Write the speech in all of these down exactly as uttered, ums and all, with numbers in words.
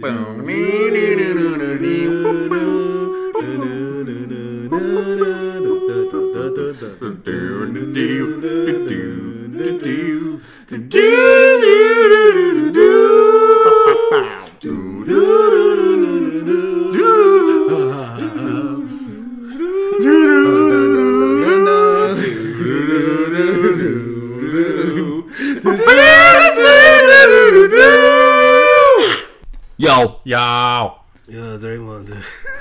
Yo. Yo. Yeah, Draymond.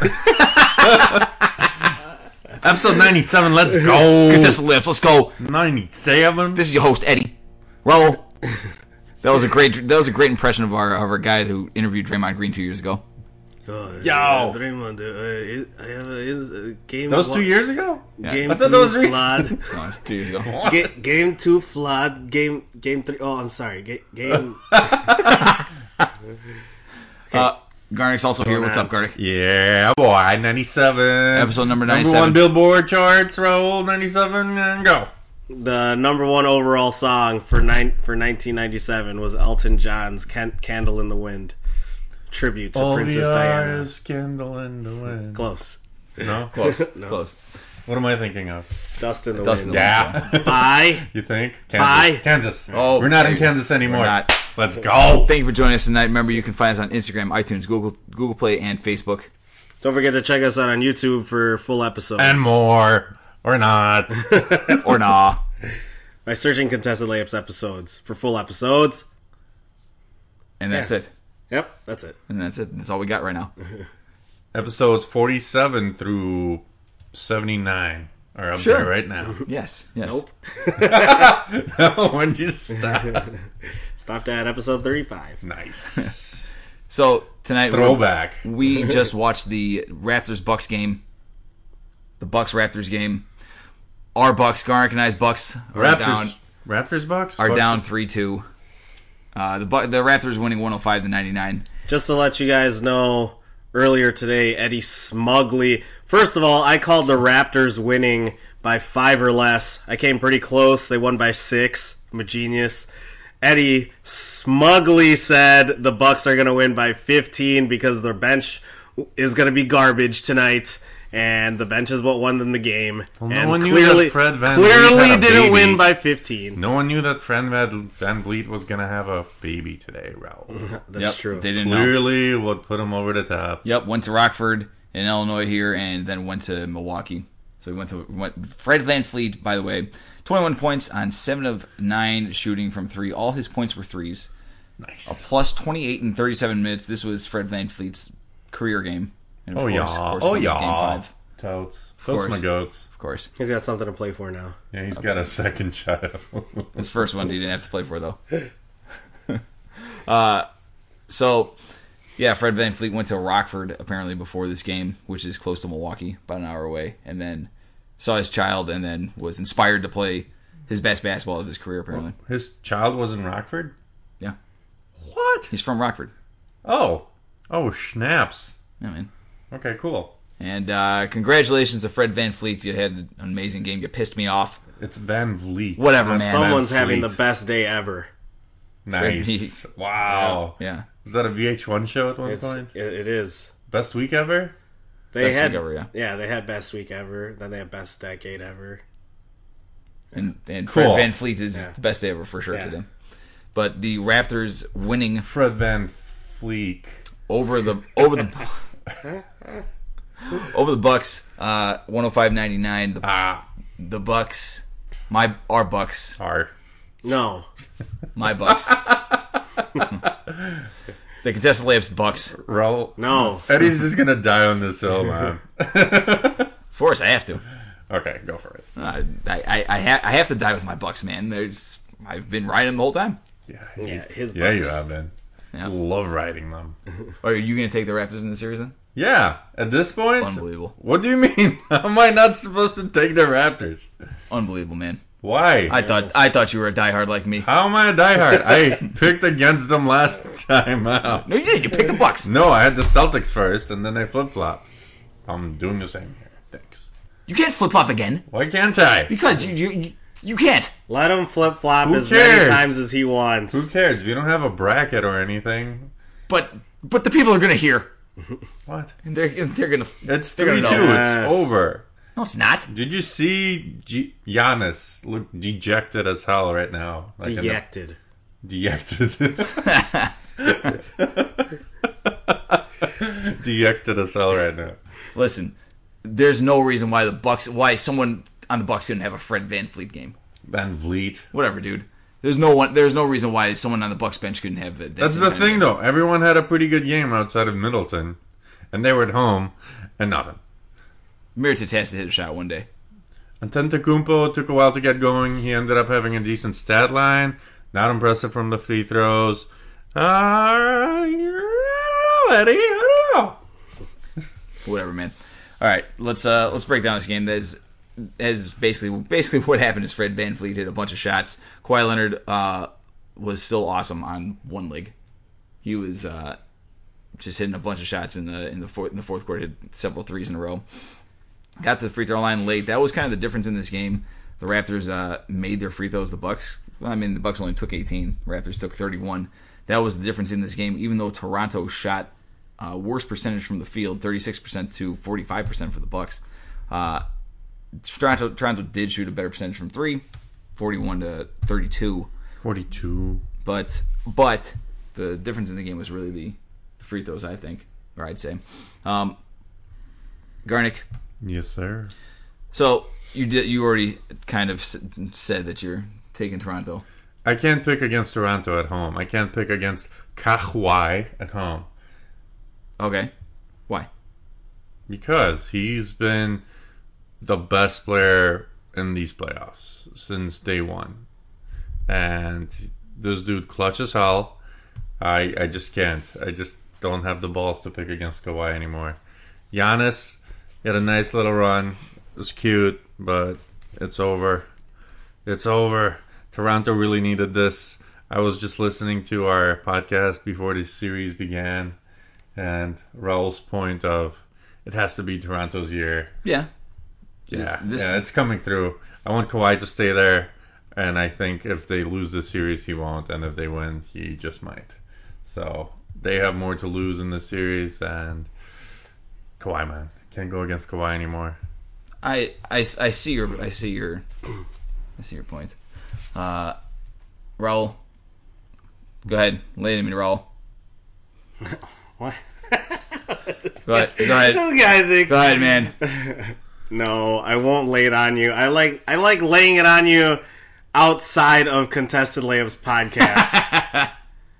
Episode ninety-seven, let's go. Get this lift, let's go. ninety-seven. This is your host, Eddie. Raul. That was a great that was a great impression of our of our guy who interviewed Draymond Green two years ago. Oh, Yo. yeah, Draymond. Uh, I have a, is a game. That was one, two years ago? Yeah. Game I thought two that was flood. recent. No, it's two years ago. Ga- game two flood. Game game three. Oh, I'm sorry. Ga- game. Uh, Garnick's also here. Going What's on. up, Garnick? Yeah, boy. ninety-seven. Episode number Number ninety-seven. one Billboard charts, Raul. ninety-seven, and go. The number one overall song for nine for nineteen ninety-seven was Elton John's Can- "Candle in the Wind," tribute to All Princess the Diana. eyes, candle in the wind. Close. No? Close. No. Close. What am I thinking of? Dust in the Dust in Wind. the Yeah. Bye. You think? Bye. Kansas. Kansas. Oh, We're not in okay. Kansas anymore. We're not. Let's go. Thank you for joining us tonight. Remember, you can find us on Instagram, iTunes, Google, Google Play, and Facebook. Don't forget to check us out on YouTube for full episodes. And more. Or not. Or nah. By searching Contested Layups episodes for full episodes. And that's Yeah. it. Yep, that's it. And that's it. That's all we got right now. Episodes forty-seven through seventy-nine are up Sure. there right now. Yes. Yes. Nope. When you stop. Stopped at episode thirty-five. Nice. So tonight, Throwback. we just watched the Raptors Bucks game. The Bucks Raptors game. Our Bucks, Garnick and I's Bucks, are Raptors. down Raptors Bucks? are Bucks? down three two. Uh, the Bu- the Raptors winning one oh five to ninety-nine. Just to let you guys know, earlier today, Eddie smugly... First of all, I called the Raptors winning by five or less. I came pretty close. They won by six. I'm a genius. Eddie smugly said the Bucks are going to win by fifteen because their bench is going to be garbage tonight. And the bench is what won them the game. Well, no and one knew clearly, that Fred Van Vliet clearly had a didn't baby. win by fifteen. No one knew that Fred Van Van Vliet was going to have a baby today, Raul. That's Yep, true. They didn't know. Clearly what put him over the top. Yep, went to Rockford in Illinois here, and then went to Milwaukee. So we went to went, Fred VanVleet, by the way, twenty-one points on seven of nine shooting from three. All his points were threes. Nice. A plus twenty-eight in thirty-seven minutes. This was Fred VanVleet's career game. And of Oh, course- yeah. of course, Oh, game yeah. five, Totes. Totes course. my goats. of course. He's got something to play for now. Yeah, he's got a second child. His first one he didn't have to play for, though. uh, so, yeah, Fred VanVleet went to Rockford, apparently, before this game, which is close to Milwaukee, about an hour away, and then saw his child, and then was inspired to play his best basketball of his career, apparently. His child was in Rockford? Yeah. What? He's from Rockford. Oh. Oh, schnapps. Yeah, man. Okay, cool. And uh, congratulations to Fred VanVleet. You had an amazing game. You pissed me off. It's Van Vliet. Whatever, Not man. Van Someone's having the Vliet. best day ever. Nice. Wow. Yeah. Was that a V H one show at one It's, point? it, it is. Best week ever? They Best had week ever, yeah. they had best week ever. Then they had best decade ever. And, and Cool. Fred VanVleet is Yeah. the best day ever for sure Yeah. today. But the Raptors winning Fred Van Fleek. over the over the over the Bucks, uh, one oh five ninety-nine. The, Ah. the Bucks, my our Bucks, R. No, my Bucks. The contested layups Bucks. Raul. no. Eddie's just gonna die on this hill, man. Of course, I have to. Okay, go for it. Uh, I I I, ha- I have to die with my Bucks, man. There's I've been riding them the whole time. Yeah, Yeah, his. yeah, you Bucks. have been. Yeah. Love riding them. Or are you going to take the Raptors in the series then? Yeah, at this point, Unbelievable, what do you mean? How am I not supposed to take the Raptors? unbelievable, man. Why? I thought I thought you were a diehard like me. How am I a diehard? I picked against them last time out. No, you didn't. You picked the Bucks. No, I had the Celtics first, and then they flip flop. I'm doing the same here. Thanks. You can't flip flop again Why can't I? because you you you, you can't. Let him flip flop Who as cares? many times as he wants. Who cares? We don't have a bracket or anything. But But the people are going to hear. What? And they're, they're going to... It's they're three gonna two. know. It's over. No, it's not. Did you see G- Giannis look dejected as hell right now? Like Dejected. Dejected. Dejected as hell right now. Listen, there's no reason why the Bucks, why someone on the Bucks couldn't have a Fred VanVleet game. Van Vliet. Whatever, dude. There's no one. There's no reason why someone on the Bucks bench couldn't have it. That's the thing, though. Everyone had a pretty good game outside of Middleton, and they were at home, and nothing. Mirotic has to hit a shot one day. Antetokounmpo took a while to get going. He ended up having a decent stat line. Not impressive from the free throws. Uh, I don't know, Eddie. I don't know. Whatever, man. All right, let's uh, let's break down this game. As as basically basically what happened is Fred VanVleet hit a bunch of shots. Kawhi Leonard uh, was still awesome on one leg. He was uh, just hitting a bunch of shots in the in the fourth in the fourth quarter. Hit several threes in a row. Got to the free throw line late. That was kind of the difference in this game. The Raptors uh, made their free throws. The Bucks, I mean, the Bucks only took eighteen. Raptors took thirty-one. That was the difference in this game. Even though Toronto shot uh, worse percentage from the field, thirty-six percent to forty-five percent for the Bucks. Uh, Toronto, Toronto did shoot a better percentage from three, forty-one to thirty-two. forty-two. But but the difference in the game was really the, the free throws, I think, or I'd say. Um, Garnick. Yes, sir. So you did. You already kind of said that you're taking Toronto. I can't pick against Toronto at home. I can't pick against Kawhi at home. Okay. Why? Because he's been the best player in these playoffs since day one. And this dude clutch as hell. I I just can't. I just don't have the balls to pick against Kawhi anymore. Giannis had a nice little run. It was cute, but it's over. It's over. Toronto really needed this. I was just listening to our podcast before this series began, and Raul's point of it has to be Toronto's year. Yeah. Yeah, This- this- yeah, it's coming through. I want Kawhi to stay there, and I think if they lose this series, he won't, and if they win, he just might. So they have more to lose in this series, and Kawhi, man, can't go against Kawhi anymore. I, I, I see your I see your I see your point. Uh, Raul, go ahead, lay it in me, Raul. What? Go ahead, go ahead, This guy thinks. go ahead, man. No, I won't lay it on you. I like I like laying it on you outside of Contested Layups podcast.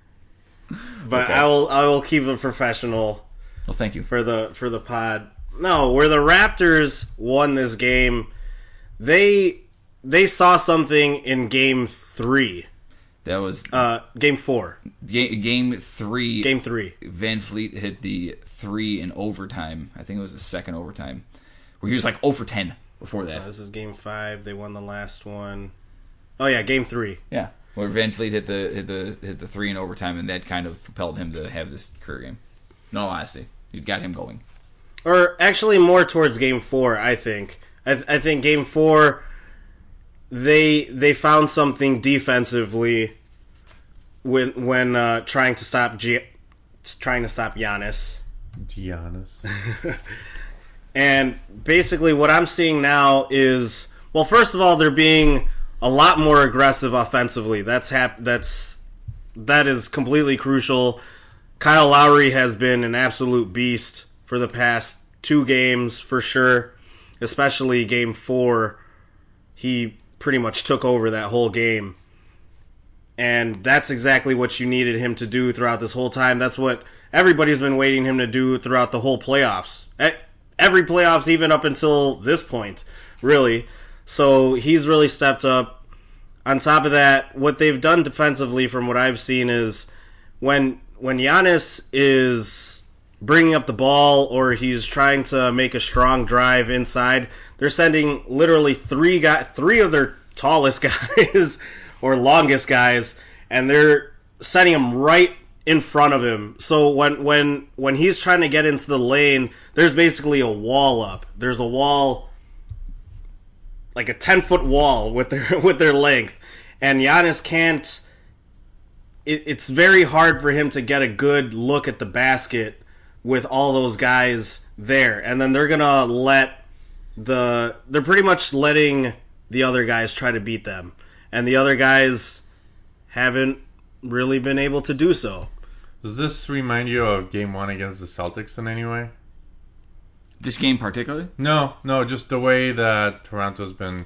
But Okay. I will I will keep it professional Well, thank you. for the for the pod. No, where the Raptors won this game, they they saw something in game three. That was Uh game four. game, game three. Game three. Van Fleet hit the three in overtime. I think it was the second overtime, where he was like zero for ten before that. This is game five. They won the last one. Oh yeah, game three. Yeah, where Van Fleet hit the hit the hit the three in overtime, and that kind of propelled him to have this career game. In all honesty, it got him going. Or actually more towards game four, I think. I, th- I think game four, they they found something defensively when when uh, trying to stop G- trying to stop Giannis. Giannis. And basically what I'm seeing now is, well, first of all, they're being a lot more aggressive offensively. That's hap- that's that is completely crucial. Kyle Lowry has been an absolute beast for the past two games for sure, especially game four. He pretty much took over that whole game. And that's exactly what you needed him to do throughout this whole time. That's what everybody's been waiting him to do throughout the whole playoffs. E- Every playoffs, even up until this point, really. So he's really stepped up. On top of that, what they've done defensively, from what I've seen, is when when Giannis is bringing up the ball or he's trying to make a strong drive inside, they're sending literally three guy, three of their tallest guys or longest guys, and they're setting them right in front of him. So when when when he's trying to get into the lane, there's basically a wall up. There's a wall, like a ten foot wall with their with their length, and Giannis can't it, it's very hard for him to get a good look at the basket with all those guys there. And then they're going to let the... They're pretty much letting the other guys try to beat them. And the other guys haven't really been able to do so. Does this remind you of Game One against the Celtics in any way? This game particularly? No, no, just the way that Toronto's been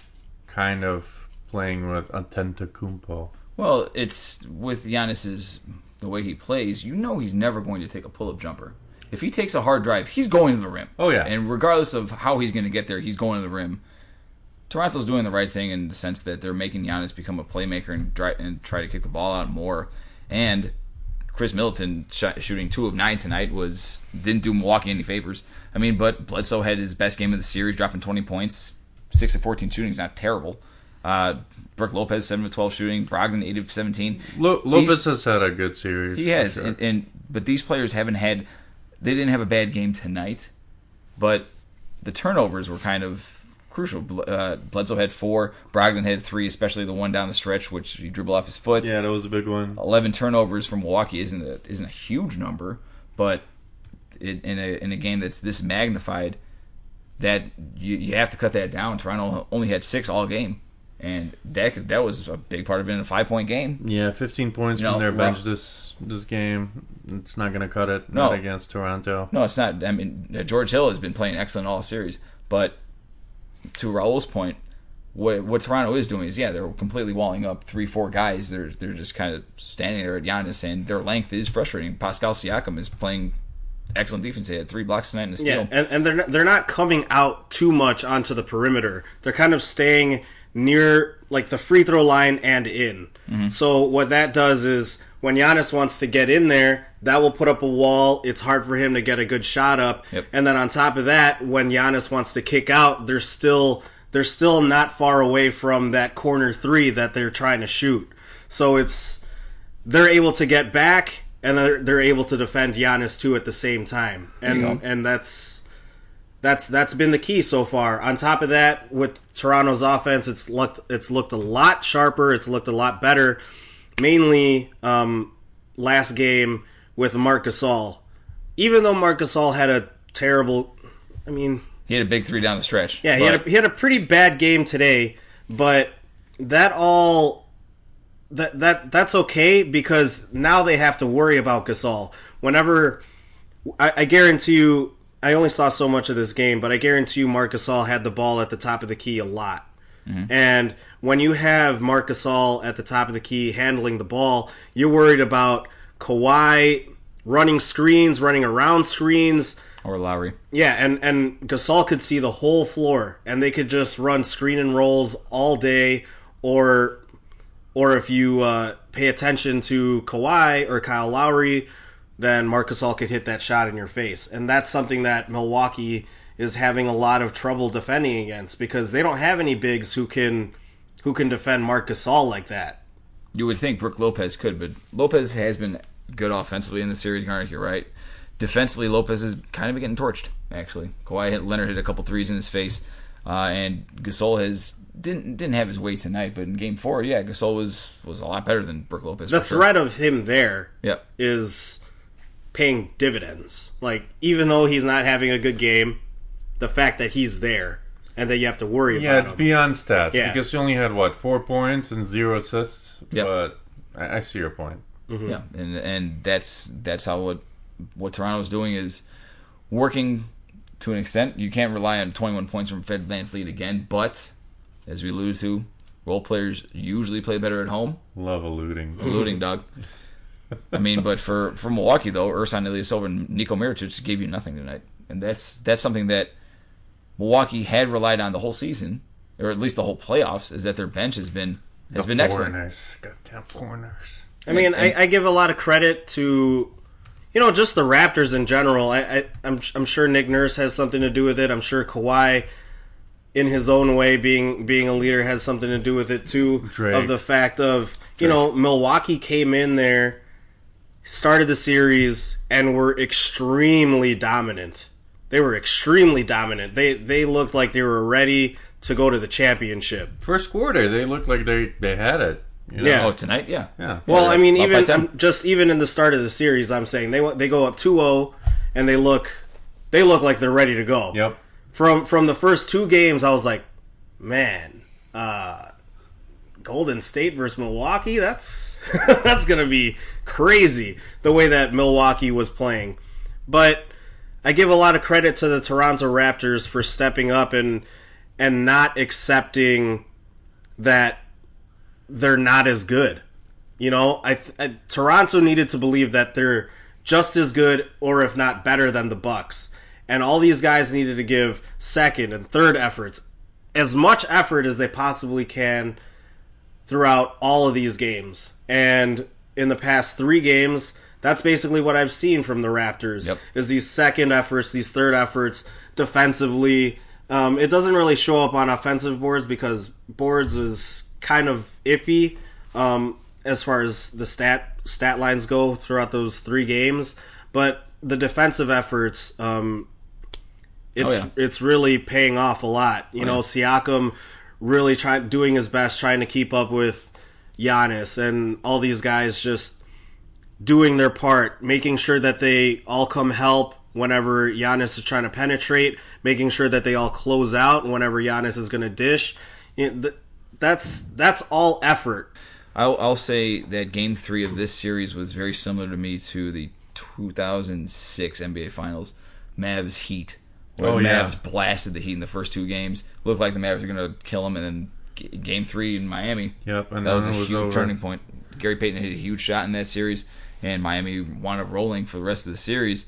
kind of playing with Antetokounmpo. Well, it's with Giannis's the way he plays. You know he's never going to take a pull-up jumper. If he takes a hard drive, he's going to the rim. Oh yeah, and regardless of how he's going to get there, he's going to the rim. Toronto's doing the right thing in the sense that they're making Giannis become a playmaker and try, and try to kick the ball out more. And Chris Middleton shot, shooting two of nine tonight was didn't do Milwaukee any favors. I mean, but Bledsoe had his best game of the series, dropping twenty points, six of fourteen shooting is not terrible. Uh, Brook Lopez seven of twelve shooting, Brogdon eight of seventeen. Lo- Lopez these, has had a good series. He has, sure. and, and but these players haven't had. They didn't have a bad game tonight, but the turnovers were kind of crucial. Uh, Bledsoe had four. Brogdon had three, especially the one down the stretch, which he dribbled off his foot. Yeah, that was a big one. Eleven turnovers from Milwaukee isn't a, isn't a huge number, but it, in a in a game that's this magnified, that you you have to cut that down. Toronto only had six all game, and that that was a big part of it in a five point game. Yeah, fifteen points You from know, their bench well- this this game. It's not going to cut it. No. Not against Toronto. No, it's not. I mean, George Hill has been playing excellent all series, but to Raul's point, what what Toronto is doing is, yeah, they're completely walling up three, four guys. They're they're just kind of standing there at Giannis, and their length is frustrating. Pascal Siakam is playing excellent defense. He had three blocks tonight and a steal. Yeah, and, and they're not, they're not coming out too much onto the perimeter. They're kind of staying near like the free throw line and in. Mm-hmm. So what that does is when Giannis wants to get in there, that will put up a wall. It's hard for him to get a good shot up. Yep. And then on top of that, when Giannis wants to kick out, they're still they're still not far away from that corner three that they're trying to shoot. So it's they're able to get back and they're they're able to defend Giannis too at the same time. There you And go. and that's That's that's been the key so far. On top of that, with Toronto's offense, it's looked it's looked a lot sharper. It's looked a lot better. Mainly um, last game with Marc Gasol. Even though Marc Gasol had a terrible, I mean, He had a big three down the stretch. yeah, he but had a, he had a pretty bad game today. But that all that that that's okay because now they have to worry about Gasol. Whenever I, I guarantee you. I only saw so much of this game, but I guarantee you Marc Gasol had the ball at the top of the key a lot. Mm-hmm. And when you have Marc Gasol at the top of the key handling the ball, you're worried about Kawhi running screens, running around screens. or Lowry. Yeah, and, and Gasol could see the whole floor, and they could just run screen and rolls all day, or or if you uh, pay attention to Kawhi or Kyle Lowry, then Marc Gasol could hit that shot in your face. And that's something that Milwaukee is having a lot of trouble defending against because they don't have any bigs who can who can defend Marc Gasol like that. You would think Brook Lopez could, but Lopez has been good offensively in the series, Garnet, you're right. Defensively, Lopez has kind of been getting torched, actually. Kawhi hit, Leonard hit a couple threes in his face, uh, and Gasol has didn't didn't have his way tonight, but in game four, yeah, Gasol was, was a lot better than Brook Lopez. The for sure. threat of him there Yep. is paying dividends. Like, even though he's not having a good game, the fact that he's there and that you have to worry Yeah, about it's him. beyond stats Yeah. because he only had what four points and zero assists. Yep. But I, I see your point. Mm-hmm. Yeah, and and that's that's how what what Toronto's doing is working to an extent. You can't rely on twenty-one points from Fred VanVleet again, but as we alluded to, role players usually play better at home. Love alluding. Alluding, Doug. I mean, but for, for Milwaukee though, Ersan Ilyasova and Niko Mirotic gave you nothing tonight, and that's that's something that Milwaukee had relied on the whole season, or at least the whole playoffs, is that their bench has been has the been excellent. foreigners. Goddamn foreigners. I mean, And- I, I give a lot of credit to, you know, just the Raptors in general. I, I, I'm, I'm sure Nick Nurse has something to do with it. I'm sure Kawhi, in his own way, being being a leader, has something to do with it too. Drake. Of the fact of, you know, Milwaukee came in there, started the series, and were extremely dominant. They were extremely dominant. They they looked like they were ready to go to the championship. First quarter, they looked like they, they had it. You know? Yeah. Oh, tonight, yeah. Yeah. Well, I mean, Up by even ten. um, just even in the start of the series, I'm saying they they go up two oh and they look they look like they're ready to go. Yep. From from the first two games, I was like, man, uh, Golden State versus Milwaukee, that's that's gonna be crazy the way that Milwaukee was playing. But I give a lot of credit to the Toronto Raptors for stepping up and and not accepting that they're not as good. You know, I, th- I Toronto needed to believe that they're just as good, or if not better, than the Bucks. And all these guys needed to give second and third efforts, as much effort as they possibly can throughout all of these games. And in the past three games, that's basically what I've seen from the Raptors, Yep. is these second efforts, these third efforts defensively. Um, it doesn't really show up on offensive boards because boards is kind of iffy um, as far as the stat stat lines go throughout those three games. But the defensive efforts, um, it's Oh, yeah. it's really paying off a lot. You Oh, know, yeah. Siakam really trying doing his best, trying to keep up with Giannis, and all these guys just doing their part, making sure that they all come help whenever Giannis is trying to penetrate, making sure that they all close out whenever Giannis is going to dish. You know, th- that's that's all effort. I'll, I'll say that Game Three of this series was very similar to me to the two thousand six N B A Finals, Mavs Heat. Where Oh, the yeah. Mavs blasted the Heat in the first two games. Looked like the Mavs were going to kill them, and then g- Game Three in Miami. Yep, and that then was a it was huge over. turning point. Gary Payton hit a huge shot in that series, and Miami wound up rolling for the rest of the series.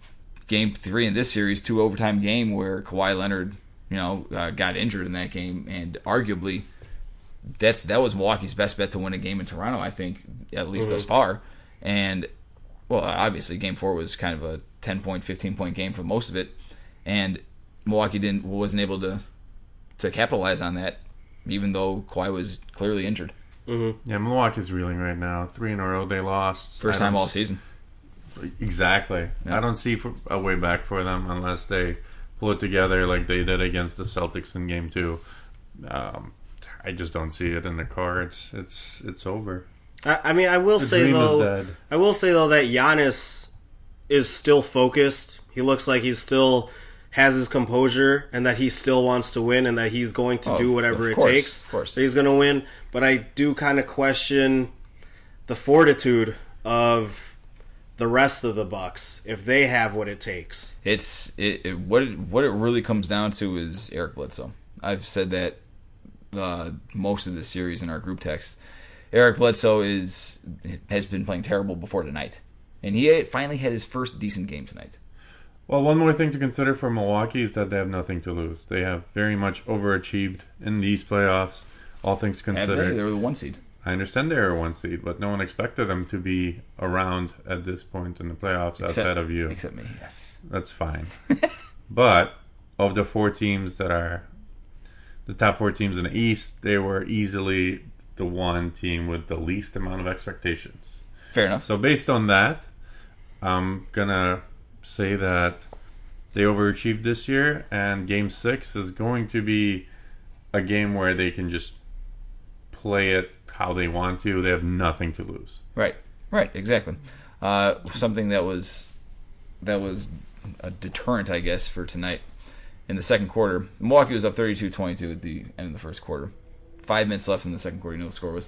Game Three in this series, two overtime game where Kawhi Leonard, you know, uh, got injured in that game, and arguably that's that was Milwaukee's best bet to win a game in Toronto, I think, at least thus far. And well, obviously, Game Four was kind of a ten point, fifteen point game for most of it, and Milwaukee didn't wasn't able to to capitalize on that, even though Kawhi was clearly injured. Yeah, Milwaukee's reeling right now. Three in a row they lost. First I time don't all s- season. Exactly. Yeah. I don't see for, a way back for them unless they pull it together like they did against the Celtics in Game Two. Um, I just don't see it in the cards. It's it's over. I, I mean, I will The say dream is though, dead. I will say though that Giannis is still focused. He looks like he's still has his composure, and that he still wants to win, and that he's going to Oh, do whatever of it course, takes. of course. That he's going to win. But I do kind of question the fortitude of the rest of the Bucks if they have what it takes. It's it, it what it, what it really comes down to is Eric Bledsoe. I've said that uh, most of the series in our group text. Eric Bledsoe is has been playing terrible before tonight, and he had, finally had his first decent game tonight. Well, one more thing to consider for Milwaukee is that they have nothing to lose. They have very much overachieved in these playoffs, all things And they, considered. they were the one seed. I understand they were one seed, but no one expected them to be around at this point in the playoffs outside of you. Except me, yes. That's fine. But of the four teams that are the top four teams in the East, they were easily the one team with the least amount of expectations. Fair enough. So based on that, I'm gonna say that they overachieved this year, and Game Six is going to be a game where they can just play it how they want to. They have nothing to lose. Right, right, exactly. Uh, something that was that was a deterrent, I guess, for tonight. In the second quarter, Milwaukee was up thirty-two twenty-two at the end of the first quarter. Five minutes left in the second quarter. You know what the score was?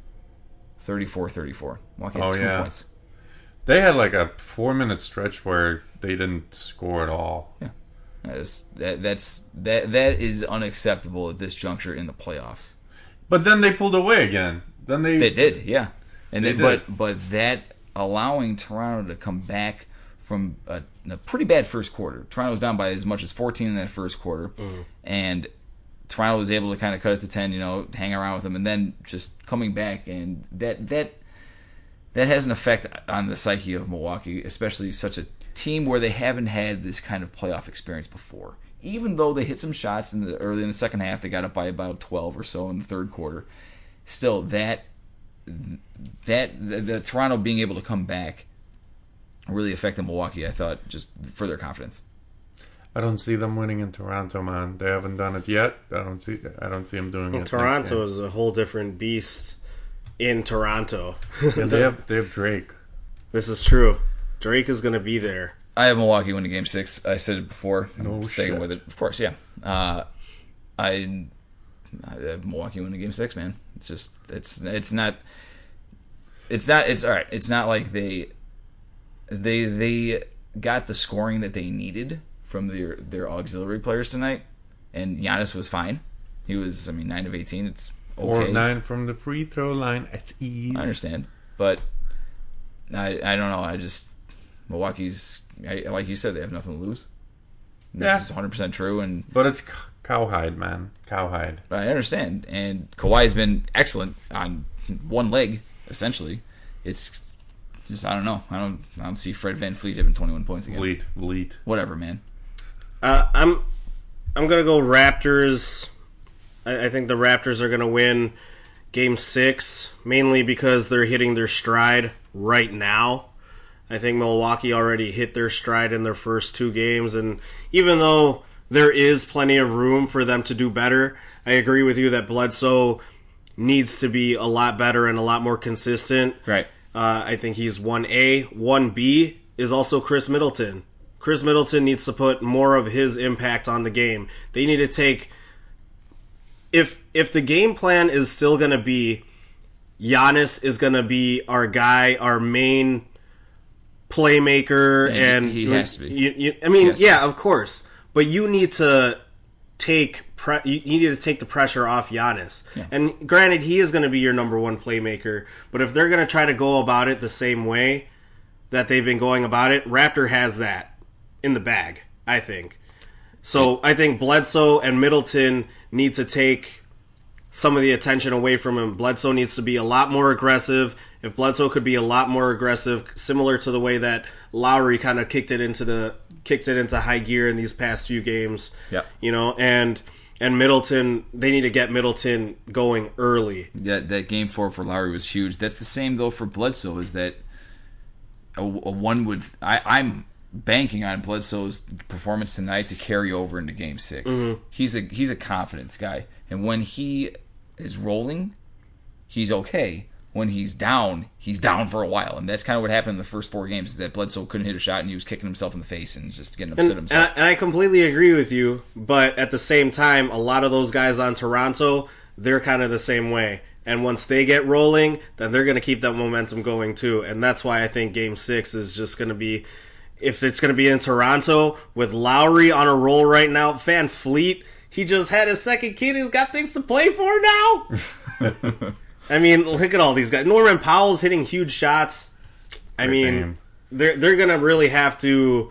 thirty-four thirty-four. Milwaukee had Oh, two yeah. points. They had like a four-minute stretch where they didn't score at all. Yeah, that is that that's that that is unacceptable at this juncture in the playoffs. But then they pulled away again. Then they, They did, yeah, and They they, did. but but that allowing Toronto to come back from a, a pretty bad first quarter. Toronto was down by as much as fourteen in that first quarter, and Toronto was able to kind of cut it to ten. You know, hang around with them, and then just coming back, and that that that has an effect on the psyche of Milwaukee, especially such a team where they haven't had this kind of playoff experience before. Even though they hit some shots in the early in the second half, they got up by about twelve or so in the third quarter. Still, that that the, the Toronto being able to come back really affected Milwaukee. I thought just for their confidence. I don't see them winning in Toronto, man. They haven't done it yet. I don't see. I don't see them doing Well, it. next Toronto game. is a whole different beast in Toronto. Yeah, they have they have Drake. This is true. Drake is going to be there. I have Milwaukee winning Game Six. I said it before. I'm No sticking shit. with it, of course. Yeah. Uh, I, I have Milwaukee winning Game Six, man. It's just it's it's not it's not it's all right. It's not like they they they got the scoring that they needed from their their auxiliary players tonight, and Giannis was fine. He was, I mean, nine of eighteen. It's okay. Four of nine from the free throw line at ease. I understand, but I I don't know. I just Milwaukee's, I, like you said, they have nothing to lose. This Yeah. is one hundred percent true, and But it's c- cowhide, man. Cowhide. I understand. And Kawhi's been excellent on one leg, essentially. It's just, I don't know. I don't I don't see Fred VanVleet having twenty-one points again. Vleet. Vleet. Whatever, man. Uh, I'm I'm gonna go Raptors. I, I think the Raptors are gonna win Game Six, mainly because they're hitting their stride right now. I think Milwaukee already hit their stride in their first two games, and even though there is plenty of room for them to do better, I agree with you that Bledsoe needs to be a lot better and a lot more consistent. Right. Uh, I think he's one A. one B is also Chris Middleton. Chris Middleton needs to put more of his impact on the game. They need to take... If if the game plan is still going to be Giannis is going to be our guy, our main playmaker, Yeah, he- and he has to be. You, you, I mean, He has to yeah, of course, but you need to take pre- you you need to take the pressure off Giannis. And granted, he is going to be your number one playmaker, but if they're going to try to go about it the same way that they've been going about it, Raptor has that in the bag, I think. So I think Bledsoe and Middleton need to take some of the attention away from him. Bledsoe needs to be a lot more aggressive. If Bledsoe could be a lot more aggressive, similar to the way that Lowry kind of kicked it into the kicked it into high gear in these past few games, Yep. you know, and and Middleton, they need to get Middleton going early. That that game four for Lowry was huge. That's the same though for Bledsoe. Is that a, a one would I, I'm banking on Bledsoe's performance tonight to carry over into Game Six. Mm-hmm. He's a he's a confidence guy, and when he is rolling, he's okay. When he's down, he's down for a while, and that's kind of what happened in the first four games. Is that Bledsoe couldn't hit a shot, and he was kicking himself in the face and just getting upset And, and, himself. I, and I completely agree with you, but at the same time, a lot of those guys on Toronto, they're kind of the same way. And once they get rolling, then they're going to keep that momentum going too. And that's why I think Game Six is just going to be, if it's going to be in Toronto with Lowry on a roll right now, Van Fleet, he just had his second kid. He's got things to play for now. I mean, look at all these guys. Norman Powell's hitting huge shots. I Great mean, name. they're they're going to really have to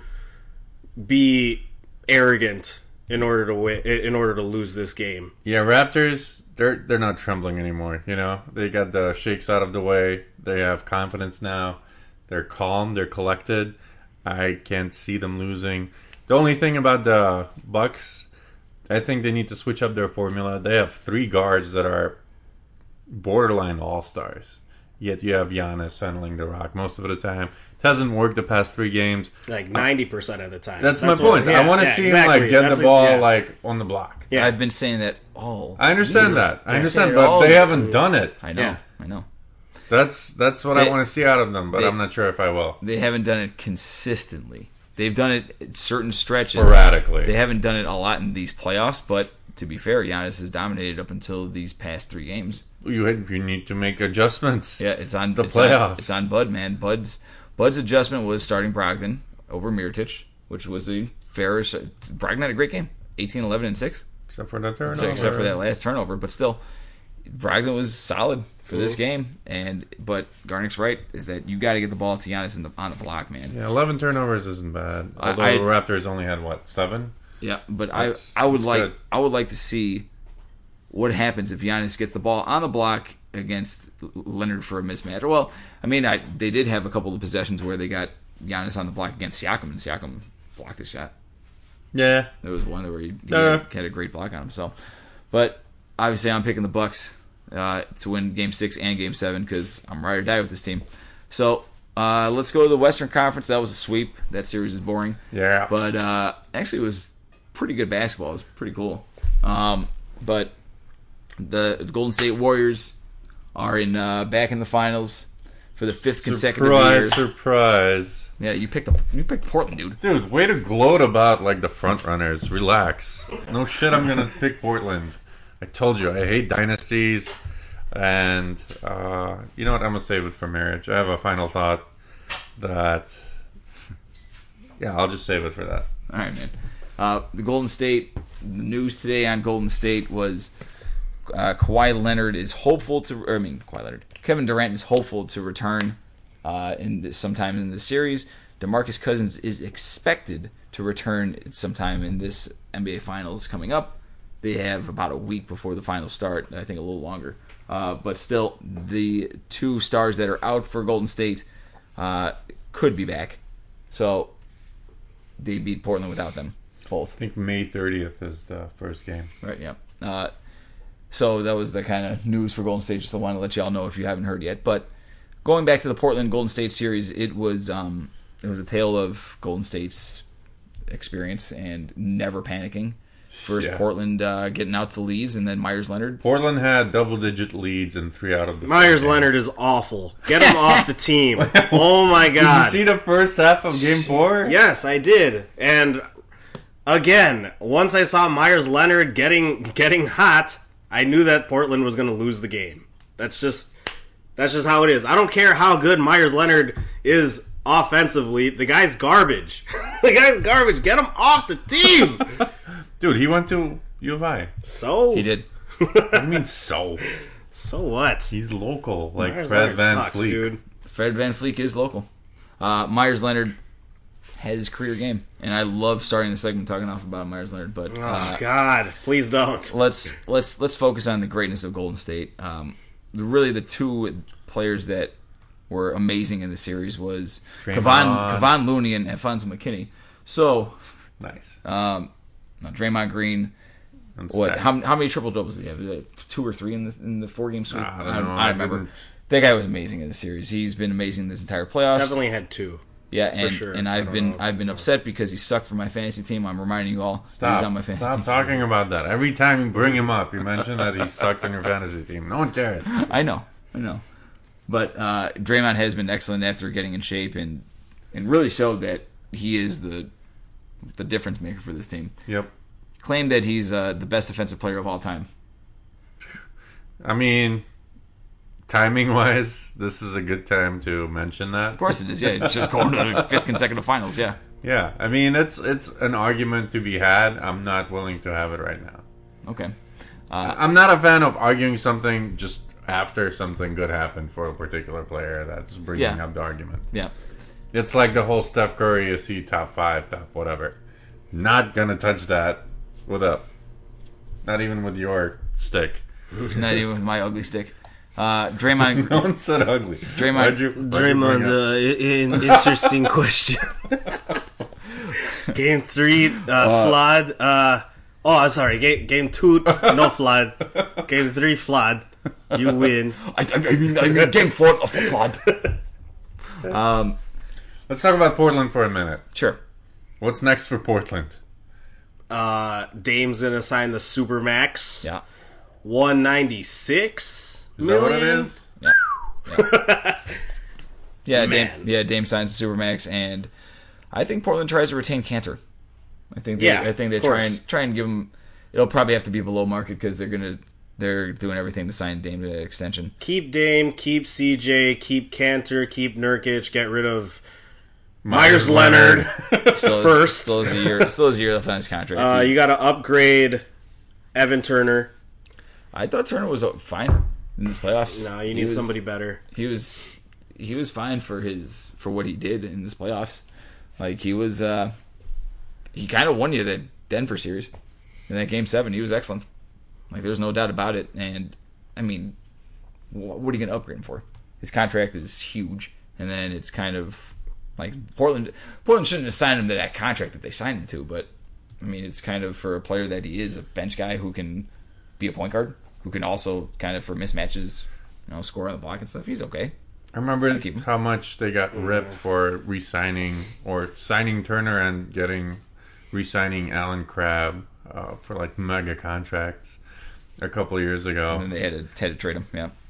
be arrogant in order to win, in order to lose this game. Yeah, Raptors, they're they're not trembling anymore, you know? They got the shakes out of the way. They have confidence now. They're calm, they're collected. I can't see them losing. The only thing about the Bucks, I think they need to switch up their formula. They have three guards that are borderline all-stars. Yet you have Giannis handling the rock most of the time. It hasn't worked the past three games. Like ninety percent of the time. That's, my what- point. yeah, I want to yeah, see exactly. him like get That's the ball ex- yeah. like on the block. Yeah. I've been saying that all. I understand year. that. I I've understand, said it but all they year. haven't done it. I know. Yeah. I know. That's that's what They- I want to see out of them, but they- I'm not sure if I will. They haven't done it consistently. They've done it at certain stretches. Sporadically. They haven't done it a lot in these playoffs, but to be fair, Giannis has dominated up until these past three games. You you need to make adjustments. Yeah, it's on It's the on- playoffs. it's on Bud, man. Bud's Bud's adjustment was starting Brogdon over Mirotic, which was a fairish. Brogdon had a great game, eighteen, eleven, and six, Except for the turnover. except for that last turnover. But still, Brogdon was solid for this game. And but Garnick's right is that you got to get the ball to Giannis in the, on the block, man. Yeah, eleven turnovers isn't bad. I- Although I- the Raptors only had what seven. Yeah, but That's- I I would that's like good. I would like to see what happens if Giannis gets the ball on the block against Leonard for a mismatch. Well, I mean, I they did have a couple of possessions where they got Giannis on the block against Siakam, and Siakam blocked the shot. Yeah, There was one where he, he Uh. had a great block on him. So, but obviously, I'm picking the Bucks uh, to win Game Six and Game Seven because I'm ride or die with this team. So uh, let's go to the Western Conference. That was a sweep. That series is boring. yeah. But uh, actually, it was pretty good basketball. It was pretty cool. Um, but the Golden State Warriors are in uh, back in the finals for the fifth consecutive year. Surprise, surprise. Yeah, you picked the, you picked Portland, dude. Dude, way to gloat about like the front runners. Relax. No shit, I'm gonna pick Portland. I told you I hate dynasties, and uh, you know what? I'm gonna save it for marriage. I have a final thought that. Yeah, I'll just save it for that. All right, man. Uh, the Golden State, the news today on Golden State was uh, Kawhi Leonard is hopeful to, or I mean, Kawhi Leonard, Kevin Durant is hopeful to return uh, in this, sometime in the series. DeMarcus Cousins is expected to return sometime in this N B A Finals coming up. They have about a week before the finals start, I think a little longer. Uh, but still, the two stars that are out for Golden State uh, could be back. So they beat Portland without them, both. I think May thirtieth is the first game. Right, yeah. Uh, so that was the kind of news for Golden State. Just I want to let y'all know if you haven't heard yet. But going back to the Portland Golden State series, it was um, it was a tale of Golden State's experience and never panicking. First, Yeah. Portland uh, getting out to leads, and then Myers Leonard. Portland had double-digit leads in three out of the Myers four games. Leonard is awful. Get him off the team. Oh my Did you god. see the first half of Game Four? Yes, I did. And again, once I saw Myers Leonard getting getting hot, I knew that Portland was going to lose the game. That's just that's just how it is. I don't care how good Myers Leonard is offensively. The guy's garbage. The guy's garbage. Get him off the team. Dude, he went to U of I. So He did. I mean, so So what? he's local, like Myers Fred Leonard Van sucks, Fleet. dude. Fred Van Fleet is local. Uh, Myers Leonard had his career game, and I love starting the segment talking off about Myers Leonard. But Oh uh, God, please don't. let's let's let's focus on the greatness of Golden State. Um, the, really, the two players that were amazing in the series was Draymond. Kevon, Kevon Looney and Alfonso McKinney. So, Nice. um, no, Draymond Green. And What? Steph. How, how many triple doubles did he have? Like two or three in the in the four game sweep? I don't know. I, I remember. didn't- That guy was amazing in the series. He's been amazing this entire playoffs. Definitely had two. Yeah, and, sure. and I I've don't been know. I've been upset because he sucked for my fantasy team. I'm reminding you all Stop. he's on my fantasy Stop team. talking about that. Every time you bring him up, you mention that he sucked on your fantasy team. No one cares. I know, I know. But uh, Draymond has been excellent after getting in shape and and really showed that he is the the difference maker for this team. Yep. Claimed that he's uh, the best defensive player of all time. I mean, timing wise, this is a good time to mention that. Of course it is. Yeah, it's just going to the fifth consecutive finals. Yeah. Yeah, I mean, it's it's an argument to be had. I'm not willing to have it right now. Okay. Uh, I'm not a fan of arguing something just after something good happened for a particular player. That's bringing Yeah. up the argument. yeah. It's like the whole Steph Curry, is he top five, top whatever. Not gonna touch that with a, not even with your stick. Not even with my ugly stick. Uh, Draymond. No one said ugly. Draymond- Why'd you- why'd you Draymond, bring up- uh, in, interesting question. Game three, uh, flood. Uh, oh, sorry. Game, game two, no flood. Game three, flood. You win. I, I mean, I mean, game four of the flood. Um, Let's talk about Portland for a minute. sure. What's next for Portland? Uh, Dame's gonna sign the Supermax. Yeah. one ninety-six Is that what it million? is? Yeah. Yeah, yeah, Dame, Man. yeah, Dame signs the Supermax, and I think Portland tries to retain Cantor. I think they, Yeah, I think they of try course. and try and give him. It'll probably have to be below market because they're gonna they're doing everything to sign Dame to that extension. Keep Dame, keep C J, keep Cantor, keep Nurkic, get rid of Myers Leonard. Still First. is, still is a year, still is a year left on his contract. Uh, you got to upgrade Evan Turner. I thought Turner was fine in this playoffs. No, you He need was- somebody better. He was he was fine for his for what he did in this playoffs. Like he was, uh, he kind of won you the Denver series in that game seven. He was excellent. Like there's no doubt about it. And I mean, wh- what are you going to upgrade him for? His contract is huge, and then it's kind of like Portland. Portland shouldn't have signed him to that contract that they signed him to. But I mean, it's kind of for a player that he is, a bench guy who can be a point guard, who can also kind of for mismatches, you know, score on the block and stuff. He's okay. I remember keep him. how much they got ripped for re-signing or signing Turner and getting re-signing Alan Crabb uh, for like mega contracts a couple of years ago. And then they had to, had to trade him. Yeah.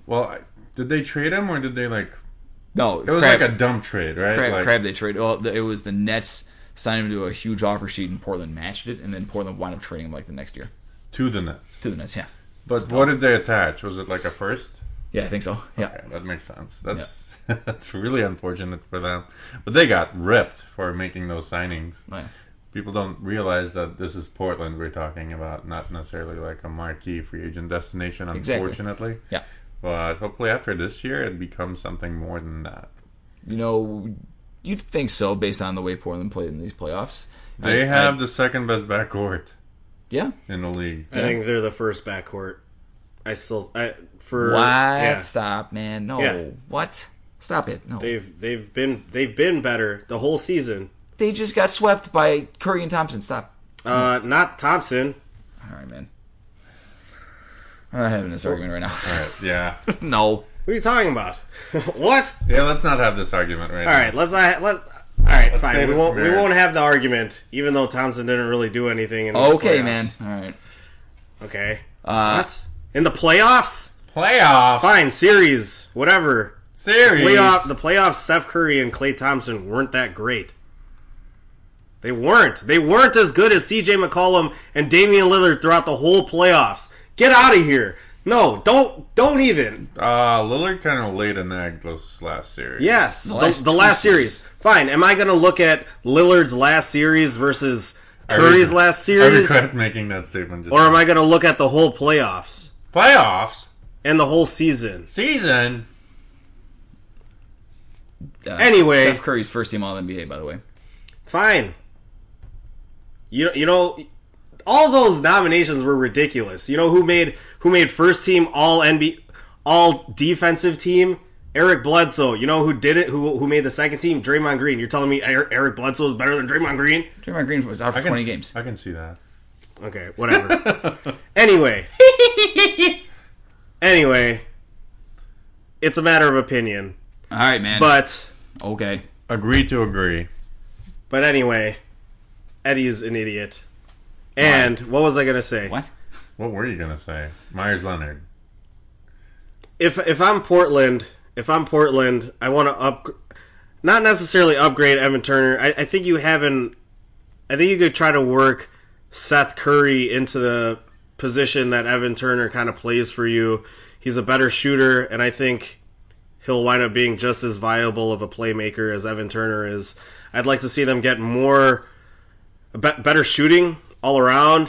Well, I- did they trade him or did they like? No, It was Crab, like a dumb trade, right? Crab, like, Crab they traded. Well, the- it was the Nets signed him to a huge offer sheet, and Portland matched it, and then Portland wound up trading him like the next year to the Nets. to the Nets. Yeah, But what did they attach? Was it like a first? yeah, I think so. Yeah, Okay, that makes sense. That's that's really unfortunate for them. But they got ripped for making those signings. Oh, yeah. People don't realize that this is Portland we're talking about, not necessarily like a marquee free agent destination, Exactly. unfortunately. Yeah. But hopefully after this year, it becomes something more than that. You know, you'd think so based on the way Portland played in these playoffs. They I- have I- the second best backcourt yeah. in the league. I think they're the first backcourt. I still I, for What? yeah. Stop, man. No. Yeah. What? Stop it. No. They, They've they've been they've been better the whole season. just got swept by Curry and Thompson. Stop. Uh, not Thompson. All right, man. I'm not having this argument right now. All right, yeah. No. What are you talking about? What? Yeah, let's not have this argument right All now. right, let's not let. All right, Let's fine. save We it won't for we marriage. won't have the argument, even though Thompson didn't really do anything in the Okay, playoffs. man. All right. Okay. Uh, What? In the playoffs? Playoffs. Fine, series, whatever. Series. Playoff, the playoffs, Steph Curry and Klay Thompson weren't that great. They weren't. They weren't as good as C J McCollum and Damian Lillard throughout the whole playoffs. Get out of here. No, don't don't even. Uh, Lillard kind of laid an egg this last series. Yes, the, last the two last series. Fine. Am I going to look at Lillard's last series versus Curry's I last I series? regret making that statement. Just Or am I going to look at the whole playoffs Playoffs? and the whole season? Season? uh, Anyway. Steph Curry's first team All N B A, by the way. Fine. You you know, all those nominations were ridiculous. You know who made who made first team All N B A, All Defensive Team? Eric Bledsoe. You know who did it? Who who made the second team? Draymond Green. You're telling me Er- Eric Bledsoe is better than Draymond Green? Draymond Green was out for I can, twenty games. I can see that. Okay, whatever. Anyway. Anyway. It's a matter of opinion. All right, man. But okay. Agree to agree. but anyway, Eddie's an idiot. And what was I going to say? What? What were you gonna say? Myers Leonard. If if I'm Portland, if I'm Portland, I want to up, not necessarily upgrade Evan Turner. I, I think you haven't. I think you could try to work Seth Curry into the position that Evan Turner kind of plays for you. He's a better shooter, and I think he'll wind up being just as viable of a playmaker as Evan Turner is. I'd like to see them get more, be- better shooting all around,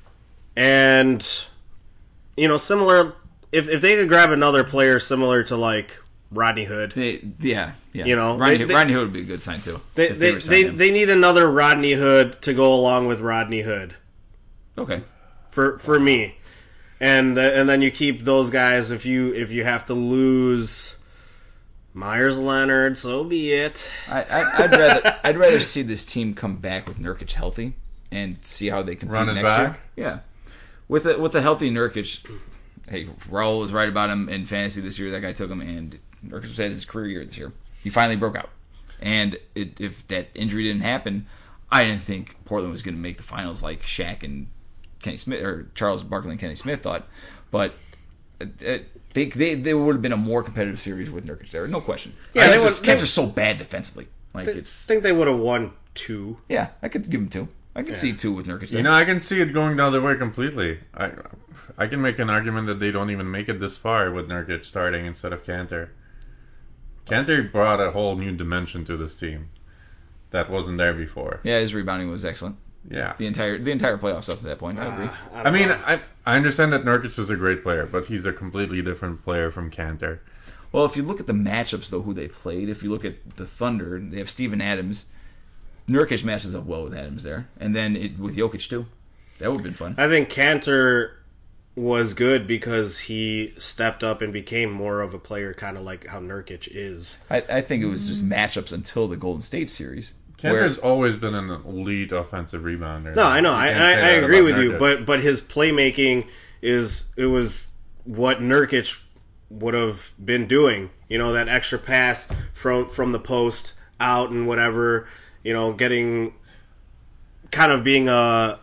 and you know, similar. If if they could grab another player similar to like Rodney Hood, They, yeah, yeah. You know, Rodney, they- they- Rodney Hood would be a good sign too. they if they were to sign they, him. they need another Rodney Hood to go along with Rodney Hood okay. for for me, and and then you keep those guys. If you if you have to lose Myers Leonard, so be it. I, I, I'd rather I'd rather see this team come back with Nurkic healthy and see how they compete Run it next back? year. Yeah, with a, with a healthy Nurkic. Hey, Raul was right about him in fantasy this year. That guy took him, and Nurkic was at his career year this year. He finally broke out, and it, if that injury didn't happen, I didn't think Portland was going to make the finals like Shaq and Kenny Smith or Charles Barkley and Kenny Smith thought. But it, it, they they they would have been a more competitive series with Nurkic there, no question. Yeah, Yeah, they Cavs, would- are, Cavs are so bad defensively. Like I it's think they would have won two. yeah, I could give him two. I could see two with Nurkic there. You know, I can see it going the other way completely. I I can make an argument that they don't even make it this far with Nurkic starting instead of Cantor. Cantor brought a whole new dimension to this team that wasn't there before. Yeah, his rebounding was excellent. Yeah. The entire the entire playoffs up to that point. I agree. I mean, I I understand that Nurkic is a great player, but he's a completely different player from Cantor. Well, if you look at the matchups though, who they played, if you look at the Thunder, they have Steven Adams. Nurkic matches up well with Adams there, and then it, with Jokic too. That would have been fun. I think Cantor was good because he stepped up and became more of a player, kind of like how Nurkic is. I, I think it was just matchups until the Golden State series. Cantor's always been an elite offensive rebounder. No, I know, You I, can't I, say I that agree about with you, Nurkic. but but his playmaking is it was what Nurkic would have been doing. You know, that extra pass from from the post out and whatever. You know, getting kind of being a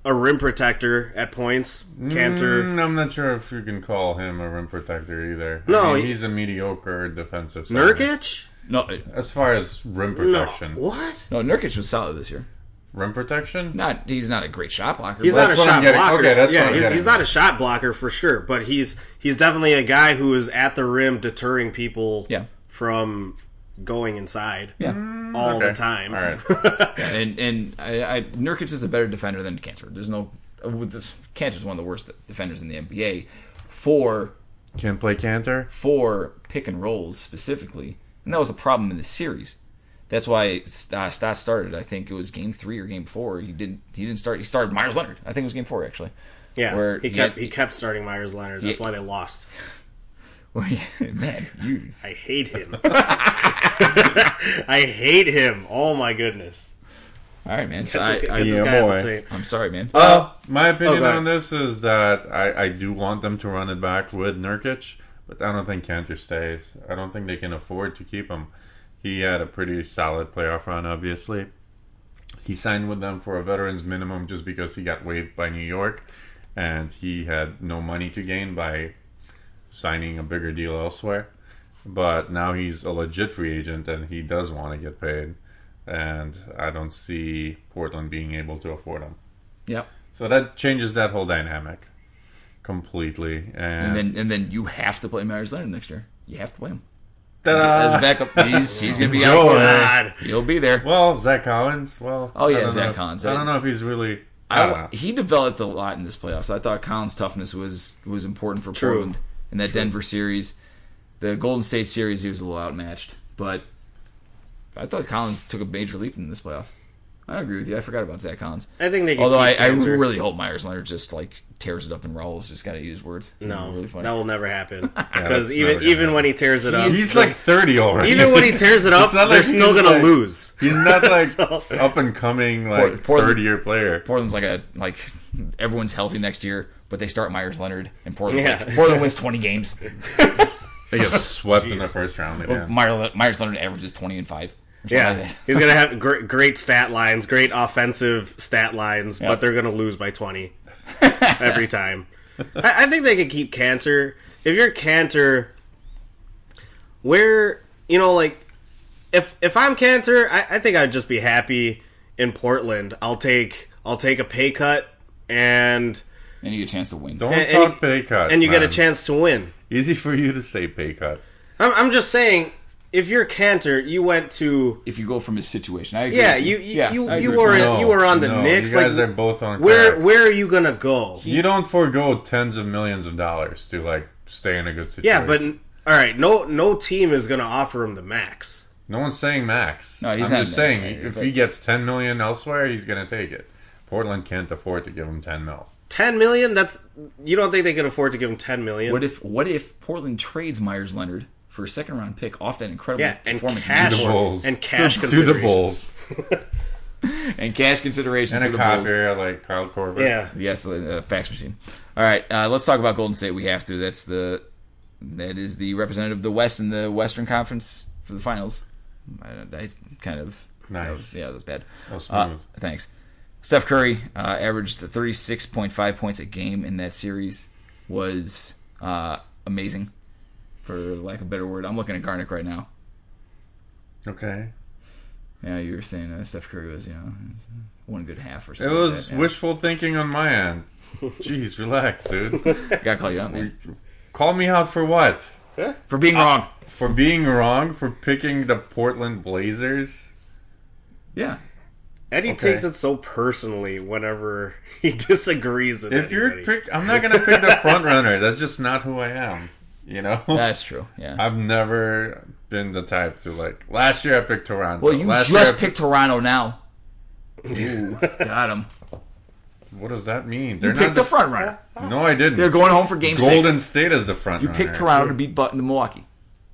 a rim protector at points. Cantor. Mm, I'm not sure if you can call him a rim protector either. No, I mean, he- he's a mediocre defensive center. Nurkic? No, As far as rim No. protection. What? no, Nurkic was solid this year. Rim protection? Not he's not a great shot blocker. He's but- not a that's what I'm shot getting- blocker. okay, that's what yeah, I'm he's, getting he's not at. a shot blocker for sure, but he's he's definitely a guy who is at the rim deterring people Yeah. from going inside yeah. all Okay. the time. All right. and and I, I Nurkic is a better defender than Cantor. There's no with this, Cantor's one of the worst defenders in the N B A for Can't play Cantor? for pick and rolls specifically, and that was a problem in the series. That's why uh, Stott started. I think it was game three or game four. He didn't. He didn't start. He started Myers Leonard. I think it was game four actually. Yeah, Where he he kept had- he kept starting Myers Leonard. That's Yeah. why they lost. Well, yeah, man, you. I hate him. I hate him. Oh my goodness. All right, man. So Get I, this, get I, this Yeah, guy boy. off the tape. I'm sorry, man. Uh, my opinion oh, go ahead. on this is that I, I do want them to run it back with Nurkic, but I don't think Cantor stays. I don't think they can afford to keep him. He had a pretty solid playoff run, obviously. He signed with them for a veteran's minimum just because he got waived by New York, and he had no money to gain by signing a bigger deal elsewhere. But now he's a legit free agent, and he does want to get paid. And I don't see Portland being able to afford him. Yep. So that changes that whole dynamic completely. And, And then and then you have to play Myers Leonard next year. You have to play him ta-da! as a backup. He's he's gonna be Joy. out. God. He'll be there. Well, Zach Collins. Well, Oh, yeah, I don't Zach know if- Collins. I don't know if he's really. I don't I, know. he developed a lot in this playoffs. I thought Collins' toughness was was important for True. Portland in that Denver series. The Golden State series, he was a little outmatched, but I thought Collins took a major leap in this playoffs. I agree with you. I forgot about Zach Collins. I think they. Can Although I, keep I Cantor. really hope Myers Leonard just like tears it up and Raul's just got to use words. no, really funny. that will never happen. that's Because even never gonna even when he tears it up, He's like thirty already. even when he tears it up, It's not they're like still he's gonna like- lose. He's not like So- up and coming like Port- Portland- third year player. Portland's like a like everyone's healthy next year, but they start Myers Leonard and Portland's Yeah. like Portland wins twenty games. They get swept in the first round again. Myers, Myers Leonard averages twenty and five. or something Yeah, like that. he's gonna have great, great stat lines, great offensive stat lines, Yep. but they're gonna lose by twenty every time. I, I think they could keep Cantor. If you're Cantor, where you know, like, if if I'm Cantor, I, I think I'd just be happy in Portland. I'll take I'll take a pay cut, and And you get a chance to win. Don't and- talk and- pay cut. and you get a man. chance to win. Easy for you to say pay cut. I'm, I'm just saying, if you're Cantor, you went to. If you go from his situation, I agree. Yeah, with you you Yeah, you, I you agree were with in, No, you were on the no, Knicks. You guys like, are both on where crack. where are you gonna go? You don't forego tens of millions of dollars to like stay in a good situation. Yeah, but all right, no no team is gonna offer him the max. no one's saying max. No, he's I'm not just max, saying right, if but- he gets ten million elsewhere, he's gonna take it. Portland can't afford to give him ten mil. Ten million? That's you don't think they can afford to give him ten million? What if what if Portland trades Myers Leonard for a second round pick off that incredible yeah, and performance cash To the Bulls. and cash to, to the considerations. Bulls. and cash considerations And to a the Bulls? copier like Kyle Korver. Yeah, Yes, the uh, fax machine. All right, uh, let's talk about Golden State. We have to. That's the that is the representative of the West in the Western Conference for the finals. I, I kind of Nice. that was- yeah, that's bad. That was Uh, smooth. thanks. Steph Curry uh, averaged thirty-six point five points a game in that series. Was uh, amazing, for lack of a better word. I'm looking at Garnick right now. Okay. Yeah, you were saying uh, Steph Curry was, you know, one good half or It something. was like that, yeah. wishful thinking on my end. Jeez, relax, dude. Gotta call you out, man. Call me out for what? For being wrong. For being wrong? For picking the Portland Blazers? Yeah. Eddie Okay. takes it so personally whenever he disagrees with If you're anybody. pick, I'm not gonna pick the front runner. That's just not who I am. You know. That's true. Yeah. I've never been the type to like. Last year I picked Toronto. Well, you Last just year I picked Toronto now. Ooh, got him. What does that mean? You They're picked not the front runner. No, I didn't. They're going home for game Golden six. State is the front You runner. picked Toronto to beat Button the Milwaukee.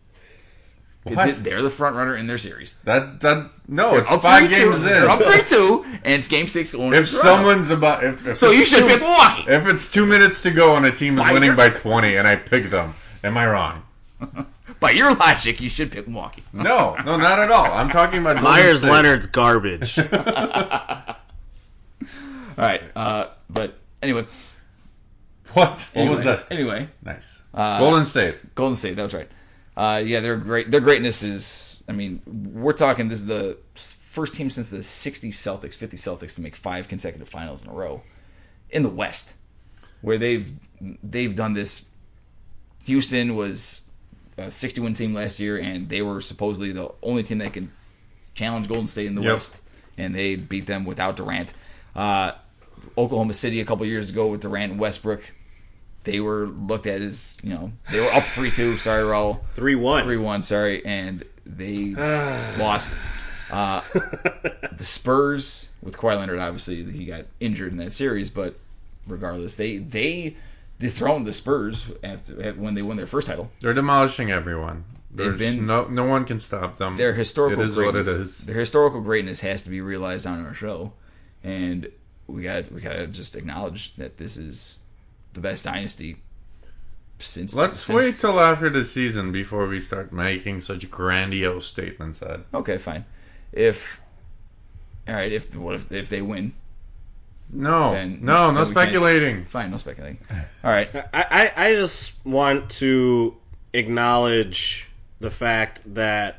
What? It's it, they're the front runner in their series. That that no, it's Up five three two. games in. They're up three two, and it's game six going If to Toronto. someone's about, if, if So it's you should two, pick Milwaukee. If it's two minutes to go and a team is By winning your- by twenty, and I pick them, am I wrong? By your logic, you should pick Milwaukee. No, no, not at all. I'm talking about Golden Myers State. Leonard's garbage. All right. Uh, but anyway, What? What anyway, was that? Anyway, Nice. Uh, Golden State. Golden State. That was right. Uh, yeah, they're great. Their greatness is. I mean, we're talking. This is the first team since the sixties Celtics, fifties Celtics to make five consecutive finals in a row in the West, where they've they've done this. Houston was a sixty-win team last year, and they were supposedly the only team that can challenge Golden State in the Yep. West, and they beat them without Durant. Uh, Oklahoma City a couple years ago with Durant and Westbrook. They were looked at as, you know, they were up three two, sorry, Raul. three one. three one, sorry, and they lost. Uh, the Spurs, with Kawhi Leonard, obviously, he got injured in that series, but regardless, they they dethroned the Spurs after when they won their first title. They're demolishing everyone. They've There's been- no no one can stop them. Their historical It is greatness, what it is. Their historical greatness has to be realized on our show, and we got we got to just acknowledge that this is the best dynasty since. Let's since, wait till after the season before we start making such grandiose statements, Ed. Okay, fine. If all right, if what if if they win? No, Then- no, then no we can't- speculating. Fine, no speculating. All right, I, I, I just want to acknowledge the fact that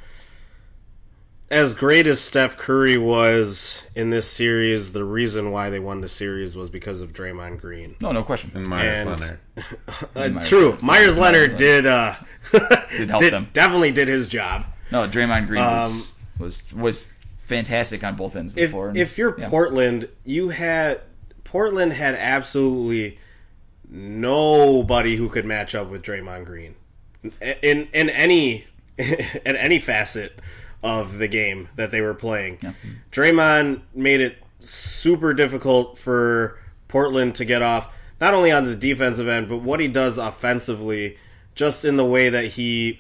as great as Steph Curry was in this series, the reason why they won the series was because of Draymond Green. no, no question. And Myers And- Leonard. Uh, Myers- true, Myers Leonard Leonard. did uh, Did help did- them. definitely did his job. No, Draymond Green was Um, was was fantastic on both ends of the If floor. and- if you're yeah. Portland, you had Portland had absolutely nobody who could match up with Draymond Green in in any in any facet of the game that they were playing. Yeah. Draymond made it super difficult for Portland to get off, not only on the defensive end, but what he does offensively, just in the way that he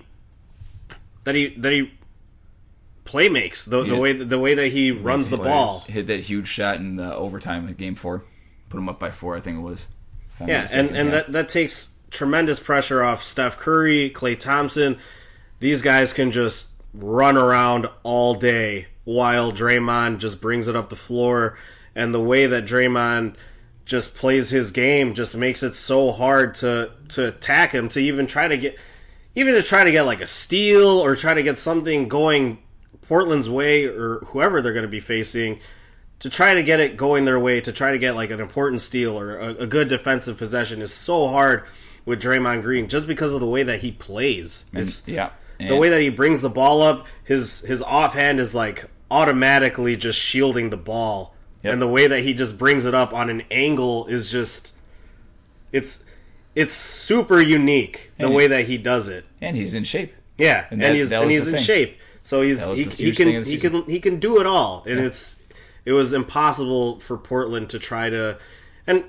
that he that he play makes, the, the Yeah. way the way that he runs the He ball. hit that huge shot in the overtime in Game Four, put him up by four. I think it was. If I'm not Yeah, and, mistaken, and yeah. that, that takes tremendous pressure off Steph Curry, Klay Thompson. These guys can just run around all day while Draymond just brings it up the floor. And the way that Draymond just plays his game just makes it so hard to, to attack him, to even try to get even to try to get like a steal or try to get something going Portland's way or whoever they're going to be facing, to try to get it going their way, to try to get like an important steal or a, a good defensive possession is so hard with Draymond Green just because of the way that he plays. And- It's, yeah, the and- way that he brings the ball up, his his offhand is like automatically just shielding the ball. Yep. And the way that he just brings it up on an angle is just it's it's super unique the And way he- that he does it. and he's in shape. Yeah, And and, that- he's that and was he's the in thing. shape. So he's That was he, the he huge thing can of the he season. can he can do it all, and it's it was impossible for Portland to try to, and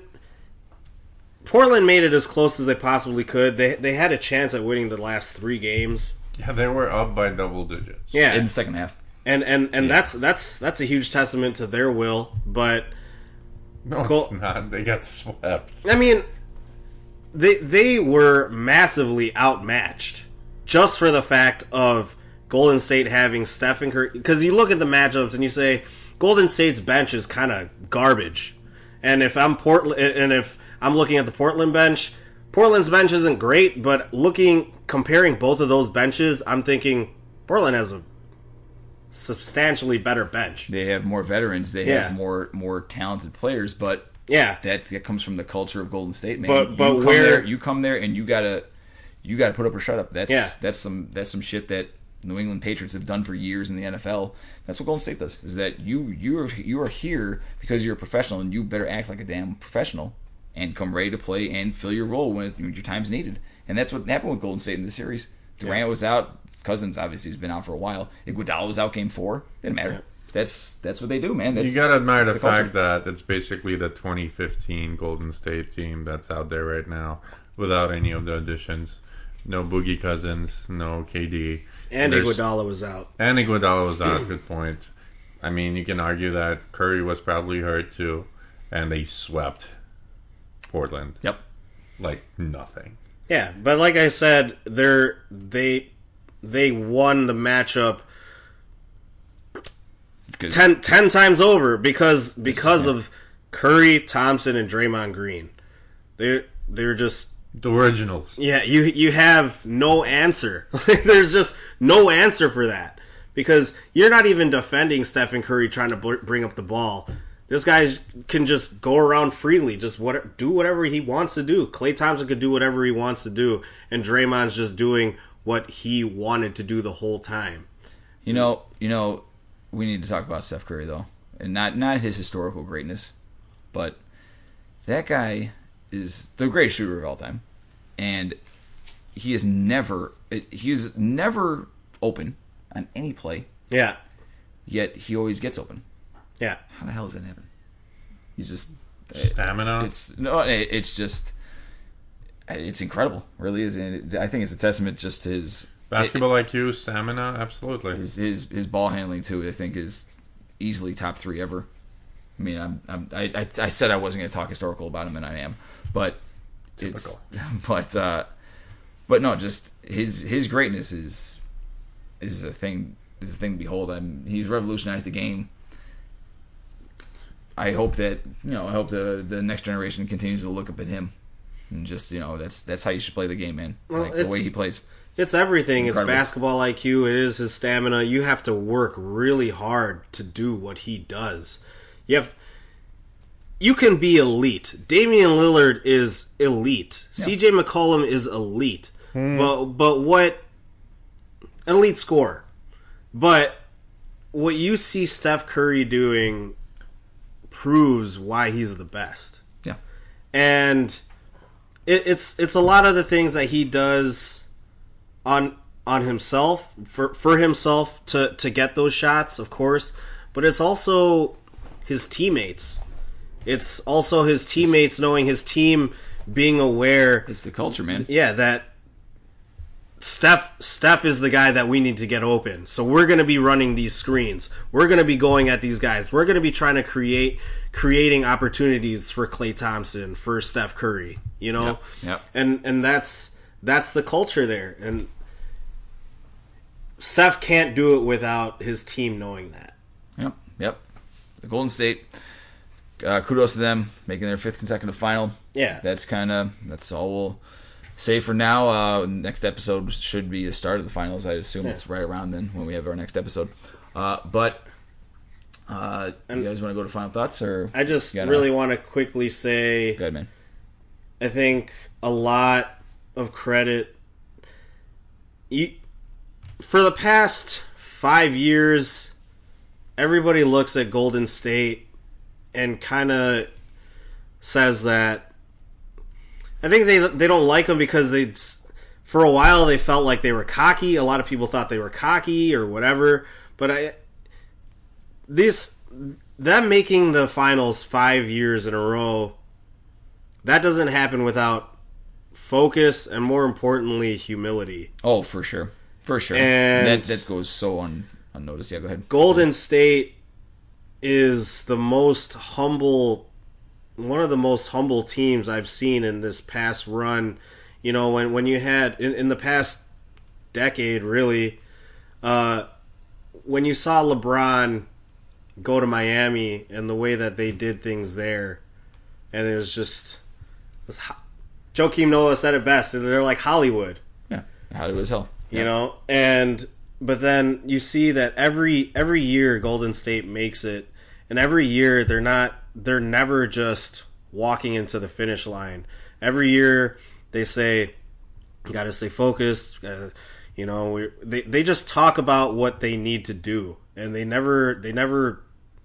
Portland made it as close as they possibly could. They they had a chance at winning the last three games. Yeah, they were up by double digits. Yeah, In the second half. and and and that's that's that's a huge testament to their will. But No, Cool. it's not. They got swept. I mean, they they were massively outmatched just for the fact of Golden State having Steph and Curry. Because you look at the matchups and you say Golden State's bench is kind of garbage, and if I'm Portland and if I'm looking at the Portland bench, Portland's bench isn't great. But looking comparing both of those benches, I'm thinking Portland has a substantially better bench. They have more veterans. They Yeah. have more more talented players, but Yeah, that, that comes from the culture of Golden State, man. But- you but come where- there, you come there and you gotta you gotta put up or shut up. That's Yeah. that's some that's some shit that New England Patriots have done for years in the N F L. That's what Golden State does. Is that you you are you are here because you're a professional and you better act like a damn professional and come ready to play and fill your role when your time's needed. And that's what happened with Golden State in this series. Durant was out. Cousins obviously has been out for a while. Iguodala was out game four. Didn't matter. That's that's what they do, man. That's, You gotta admire the that's culture. fact that it's basically the twenty fifteen Golden State team that's out there right now without any of the additions. No Boogie Cousins, no K D. and There's- Iguodala was out. And Iguodala was out. Good point. I mean, you can argue that Curry was probably hurt too, and they swept Portland Yep. like nothing. Yeah, but like I said, they're they they won the matchup Because- ten, ten times over because because Yeah. of Curry, Thompson, and Draymond Green. They're they're just The originals. yeah. You you have no answer. There's just no answer for that because you're not even defending Stephen Curry trying to br- bring up the ball. This guy can just go around freely, just what do whatever he wants to do. Klay Thompson could do whatever he wants to do, and Draymond's just doing what he wanted to do the whole time. You know, you know, we need to talk about Steph Curry though, and not not his historical greatness, but that guy is the greatest shooter of all time, and he is never he is never open on any play. Yeah, Yet he always gets open. yeah. How the hell does that happen? He's just Stamina. It's no, it- it's just it's incredible. Really is. And it, I think it's a testament just to his Basketball I Q, stamina, absolutely. his, his his ball handling too. I think is easily top three ever. I mean, I'm, I'm I, I I said I wasn't going to talk historical about him, and I am, but Typical. it's but uh, but no, just his his greatness is is a thing is a thing to behold. I'm, he's revolutionized the game. I hope that you know. I hope the the next generation continues to look up at him, and just you know that's that's how you should play the game, man. Well, like the it's- way he plays. It's everything. Incredible. It's basketball I Q. It is his stamina. You have to work really hard to do what he does. You have. You can be elite. Damian Lillard is elite. Yeah. C J McCollum is elite. But but what an elite scorer. But what you see Steph Curry doing proves why he's the best. Yeah, And it, it's it's a lot of the things that he does on on himself for for himself to to get those shots, of course, but it's also his teammates. It's also his teammates knowing his team being aware, it's the culture, man. yeah, that Steph Steph is the guy that we need to get open. So we're going to be running these screens. We're going to be going at these guys. We're going to be trying to create creating opportunities for Klay Thompson, for Steph Curry, you know? Yep, yep. And and that's that's the culture there. And Steph can't do it without his team knowing that. Yep, yep. The Golden State. Uh, kudos to them making their fifth consecutive final. Yeah. That's kind of that's all we'll say for now. Uh, next episode should be the start of the finals. I assume Yeah. it's right around then when we have our next episode. Uh, but uh, you guys want to go to final thoughts or I just You gotta- really want to quickly say Go ahead, man. I think a lot of credit you, for the past five years, everybody looks at Golden State and kind of says that I think they they don't like them because they for a while they felt like they were cocky. A lot of people thought they were cocky or whatever, but I this them making the finals five years in a row, that doesn't happen without focus and, more importantly, humility. Oh, for sure, for sure. And- that that goes so un, unnoticed. Yeah, go ahead. Golden State is the most humble, one of the most humble teams I've seen in this past run. You know, when when you had in, in the past decade, really, uh, when you saw LeBron go to Miami and the way that they did things there, and it was just, it was, ho- Joakim Noah said it best. They're like Hollywood. Yeah, Hollywood as hell. You know, and but then you see that every every year Golden State makes it, and every year they're not they're never just walking into the finish line. Every year they say, "You got to stay focused." Uh, you know, we they they just talk about what they need to do, and they never they never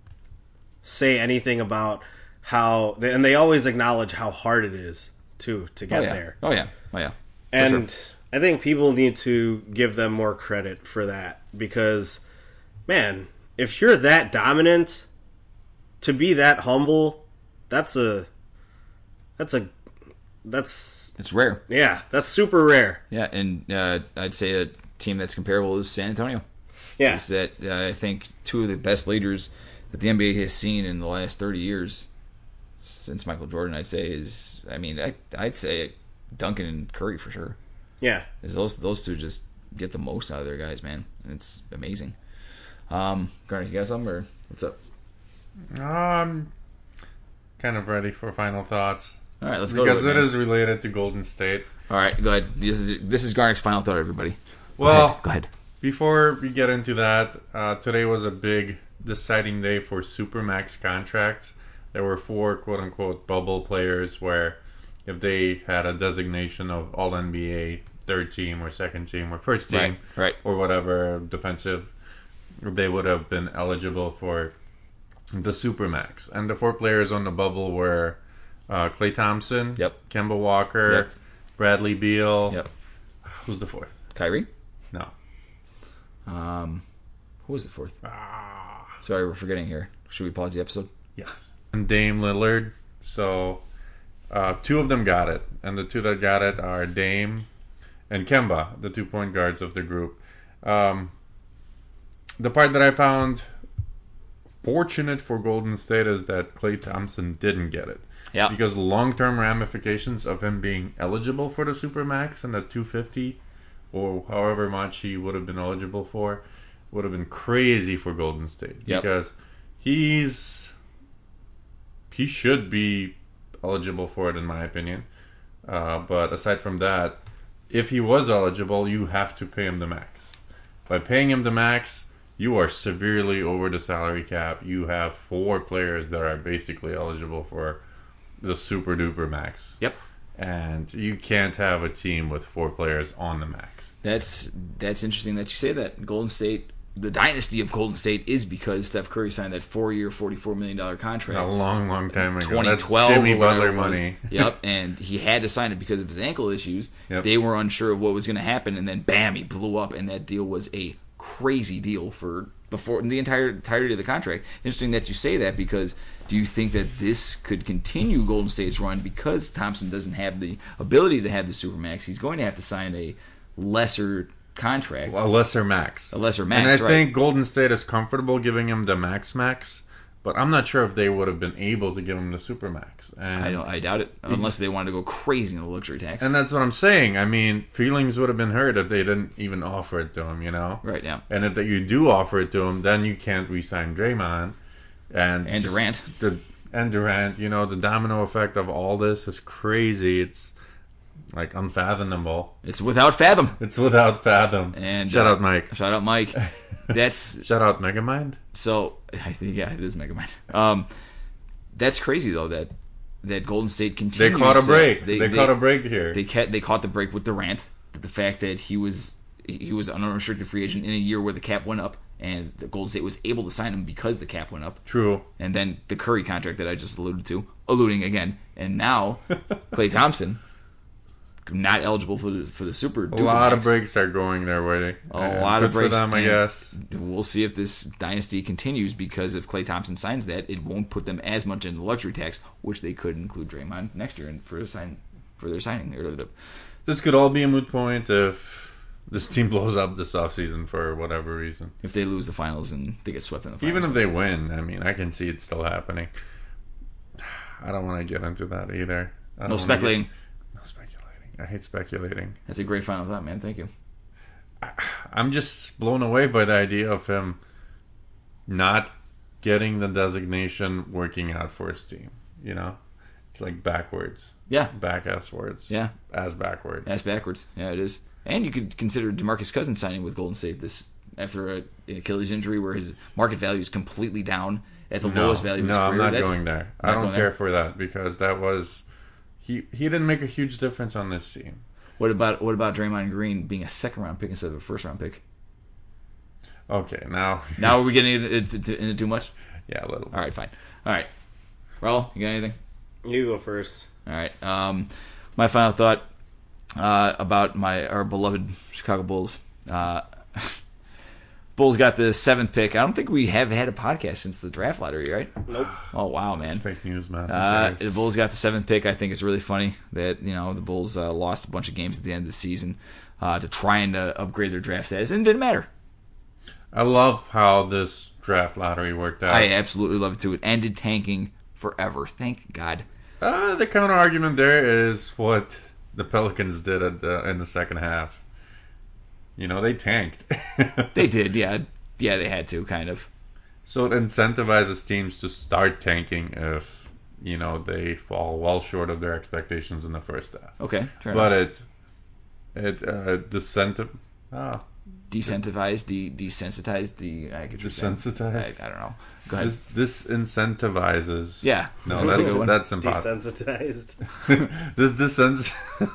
say anything about how, and they always acknowledge how hard it is too to get Oh yeah. there. Oh yeah. Oh yeah. For And sure. I think people need to give them more credit for that because, man, if you're that dominant, to be that humble, that's a, that's a, that's, It's rare. yeah, that's super rare. Yeah, and uh, I'd say a team that's comparable is San Antonio. Yeah. Is that uh, I think two of the best leaders that the N B A has seen in the last thirty years since Michael Jordan. I'd say is I mean I I'd say Duncan and Curry for sure. Yeah. Is those those two just get the most out of their guys, man. And it's amazing. Um, Garnet, you got something or what's up? Um, kind of ready for final thoughts. All right, let's go. Because to it, it man. is related to Golden State. All right, go ahead. This is this is Garnick's final thought, everybody. Go Well, ahead. Go ahead. Before we get into that, uh, today was a big deciding day for Supermax contracts. There were four quote-unquote bubble players where if they had a designation of All-N B A, third team or second team or first team Right, right. or whatever defensive, they would have been eligible for the Supermax. And the four players on the bubble were uh, Klay Thompson, Yep. Kemba Walker, Yep. Bradley Beal. Yep. Who's the fourth? Kyrie. No. Um, who was the fourth? Ah, Sorry, we're forgetting here. Should we pause the episode? yes. And Dame Lillard. So uh, two of them got it. And the two that got it are Dame and Kemba, the two point guards of the group. Um, the part that I found fortunate for Golden State is that Klay Thompson didn't get it. Yeah. Because long-term ramifications of him being eligible for the Supermax and the two fifty or however much he would have been eligible for would have been crazy for Golden State. Yep. Because he's he should be eligible for it in my opinion. Uh, but aside from that, if he was eligible, you have to pay him the max. By paying him the max, you are severely over the salary cap. You have four players that are basically eligible for the super duper max. Yep. And you can't have a team with four players on the max. That's that's interesting that you say that. Golden State, the dynasty of Golden State is because Steph Curry signed that four-year, forty-four million dollars contract. A long, long time ago. twenty That's twelve Jimmy or whatever Butler it was. money. Yep, and he had to sign it because of his ankle issues. Yep. They were unsure of what was going to happen, and then bam, he blew up, and that deal was a crazy deal for before the entire entirety of the contract. Interesting that you say that because do you think that this could continue Golden State's run because Thompson doesn't have the ability to have the Supermax? He's going to have to sign a lesser contract. A lesser max. A lesser max, And I right. think Golden State is comfortable giving him the max max, but I'm not sure if they would have been able to give him the super max. And, I don't. I doubt it, unless they wanted to go crazy in the luxury tax. and that's what I'm saying. I mean, feelings would have been hurt if they didn't even offer it to him, you know? right now, And if that you do offer it to him, then you can't re-sign Draymond. And, And just Durant. The, and Durant, you know, the domino effect of all this is crazy. It's like unfathomable. it's without fathom. It's without fathom. And Shout uh, out Mike. Shout out Mike. That's Shout out Megamind. so. I think yeah, it is Megamind. Um, that's crazy though that that Golden State They continues. caught a to- break. They, caught a break here. They ca- they caught the break with Durant. The fact that he was he was an unrestricted free agent in a year where the cap went up, and the Golden State was able to sign him because the cap went up. True. And then the Curry contract that I just alluded to, alluding again, and now Klay Thompson not eligible for the for the super. A lot of breaks are going their way. A And lot good of breaks for them, I and guess. We'll see if this dynasty continues because if Klay Thompson signs that, it won't put them as much in the luxury tax, which they could include Draymond next year and for a sign for their signing. Or the- This could all be a moot point if this team blows up this offseason for whatever reason. If they lose the finals and they get swept in the finals, Even if they win, I mean, I can see it still happening. I don't want to get into that either. I don't no wanna speculating. Get, no speculating. I hate speculating. That's a great final thought, man. Thank you. I'm just blown away by the idea of him not getting the designation working out for his team. You know? It's like backwards. Yeah, Back ass words. yeah, As backwards. that's backwards. Yeah, it is. And you could consider DeMarcus Cousins signing with Golden State this after a, an Achilles injury, where his market value is completely down at the No, lowest value of his no, career. I'm not That's- going there. I not don't going care there? for that because that was he. He didn't make a huge difference on this team. What about what about Draymond Green being a second round pick instead of a first round pick? Okay, now Now are we getting into, into, into too much? yeah, a little. All right, fine. All right, Raul, you got anything? You go first. All right. Um, my final thought uh, about my our beloved Chicago Bulls. Uh, Bulls got the seventh pick. I don't think we have had a podcast since the draft lottery, right? Nope. Oh wow, man. It's fake news, man. Who Uh, cares? the Bulls got the seventh pick. I think it's really funny that you know the Bulls uh, lost a bunch of games at the end of the season uh, to trying to upgrade their draft status, and it didn't matter. I love how this draft lottery worked out. I absolutely love it too. It ended tanking forever. Thank God. Uh, the counter argument there is what the Pelicans did at the, in the second half. You know, they tanked. They did, yeah, yeah. They had to kind of. So it incentivizes teams to start tanking if you know, they fall well short of their expectations in the first half. Okay, fair But enough. it it uh, decentiv- ah, Desensitized, de desensitized, de I could just say- desensitized. I, I don't know. Go ahead. This disincentivizes. Yeah. No, That's a that's good one. that's impossible. Desensitized. This desens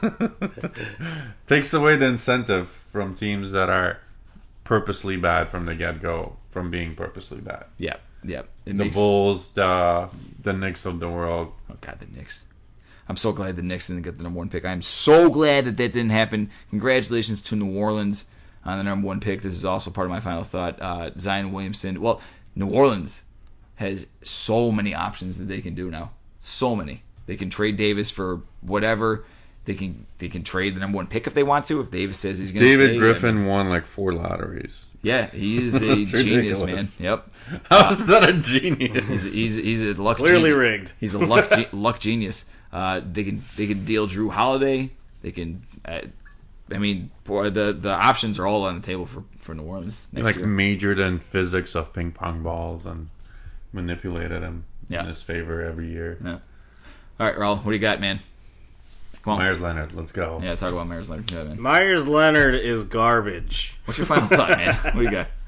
takes away the incentive from teams that are purposely bad from the get go from being purposely bad. Yeah, yeah. It The makes, Bulls, the the Knicks of the world. Oh God, the Knicks. I'm so glad the Knicks didn't get the number one pick. I'm so glad that that didn't happen. Congratulations to New Orleans on the number one pick. This is also part of my final thought. Uh, Zion Williamson. Well, New Orleans has so many options that they can do now. So many. They can trade Davis for whatever. They can they can trade the number one pick if they want to. If Davis says he's going to stay. David Griffin won like four lotteries. Yeah, he is a That's genius, man. ridiculous. Yep. How is that a genius? He's he's he's a luck Clearly genius. rigged. He's a luck ge- luck genius. Uh, they can they can deal Drew Holiday. They can. Uh, I mean, boy, the the options are all on the table for, for New Orleans next Like year. majored in physics of ping pong balls and manipulated him Yeah. in his favor every year. Yeah. All right, Raul, what do you got, man? Come on. Myers Leonard, let's go. Yeah, talk about Myers Leonard. Yeah, man. Myers Leonard is garbage. What's your final thought, man? What do you got?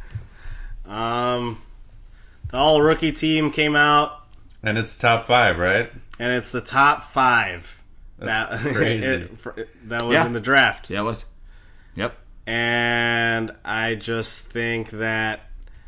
Um, the all rookie team came out, And it's top five, right? and it's the top five. That's that crazy. it- for- that was Yeah. in the draft. Yeah, it was. Yep. And I just think that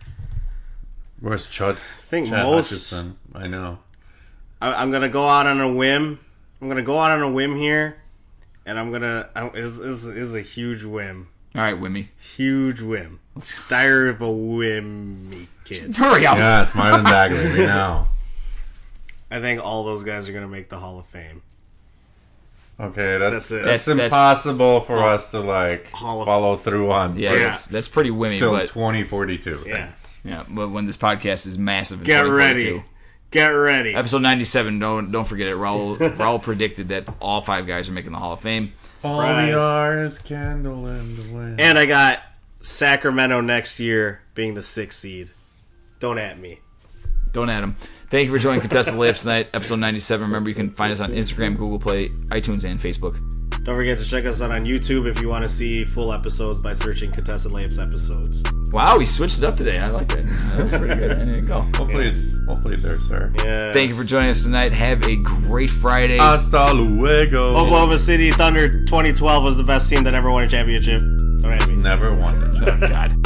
Where's Chud? I think Chad most. Hutchinson? I know. I, I'm gonna go out on a whim. I'm gonna go out on a whim here, and I'm gonna. I, is is is a huge whim. All right, Wimmy. Huge whim. Dire of a whimmy kid. Hurry up. Yes, Marvin Bagley. We know. I think all those guys are gonna make the Hall of Fame. Okay, that's That's it. that's, That's- that's- impossible for us to like Hall of- follow through on. Yeah, Yeah. That's, that's pretty Wimmy, Till but twenty forty-two. Yeah. yeah, but when this podcast is massive, in Get twenty forty-two. ready. Get ready. Episode ninety-seven. Don't don't forget it. Raul Raul predicted that all five guys are making the Hall of Fame. All Surprise. we are is candle in the wind. And I got Sacramento next year being the sixth seed. Don't at me. Don't add them. Thank you for joining Contested Layups tonight, episode ninety-seven. Remember, you can find us on Instagram, Google Play, iTunes, and Facebook. Don't forget to check us out on YouTube if you want to see full episodes by searching Contested Layups episodes. Wow, we switched it up today. I like that. That was pretty good. There you go. Hopefully it's hopefully it's there, sir. Yes. Thank you for joining us tonight. Have a great Friday. Hasta luego. Oklahoma City Thunder twenty twelve was the best team that ever won a championship. Don't at me. Never won it. Oh, God.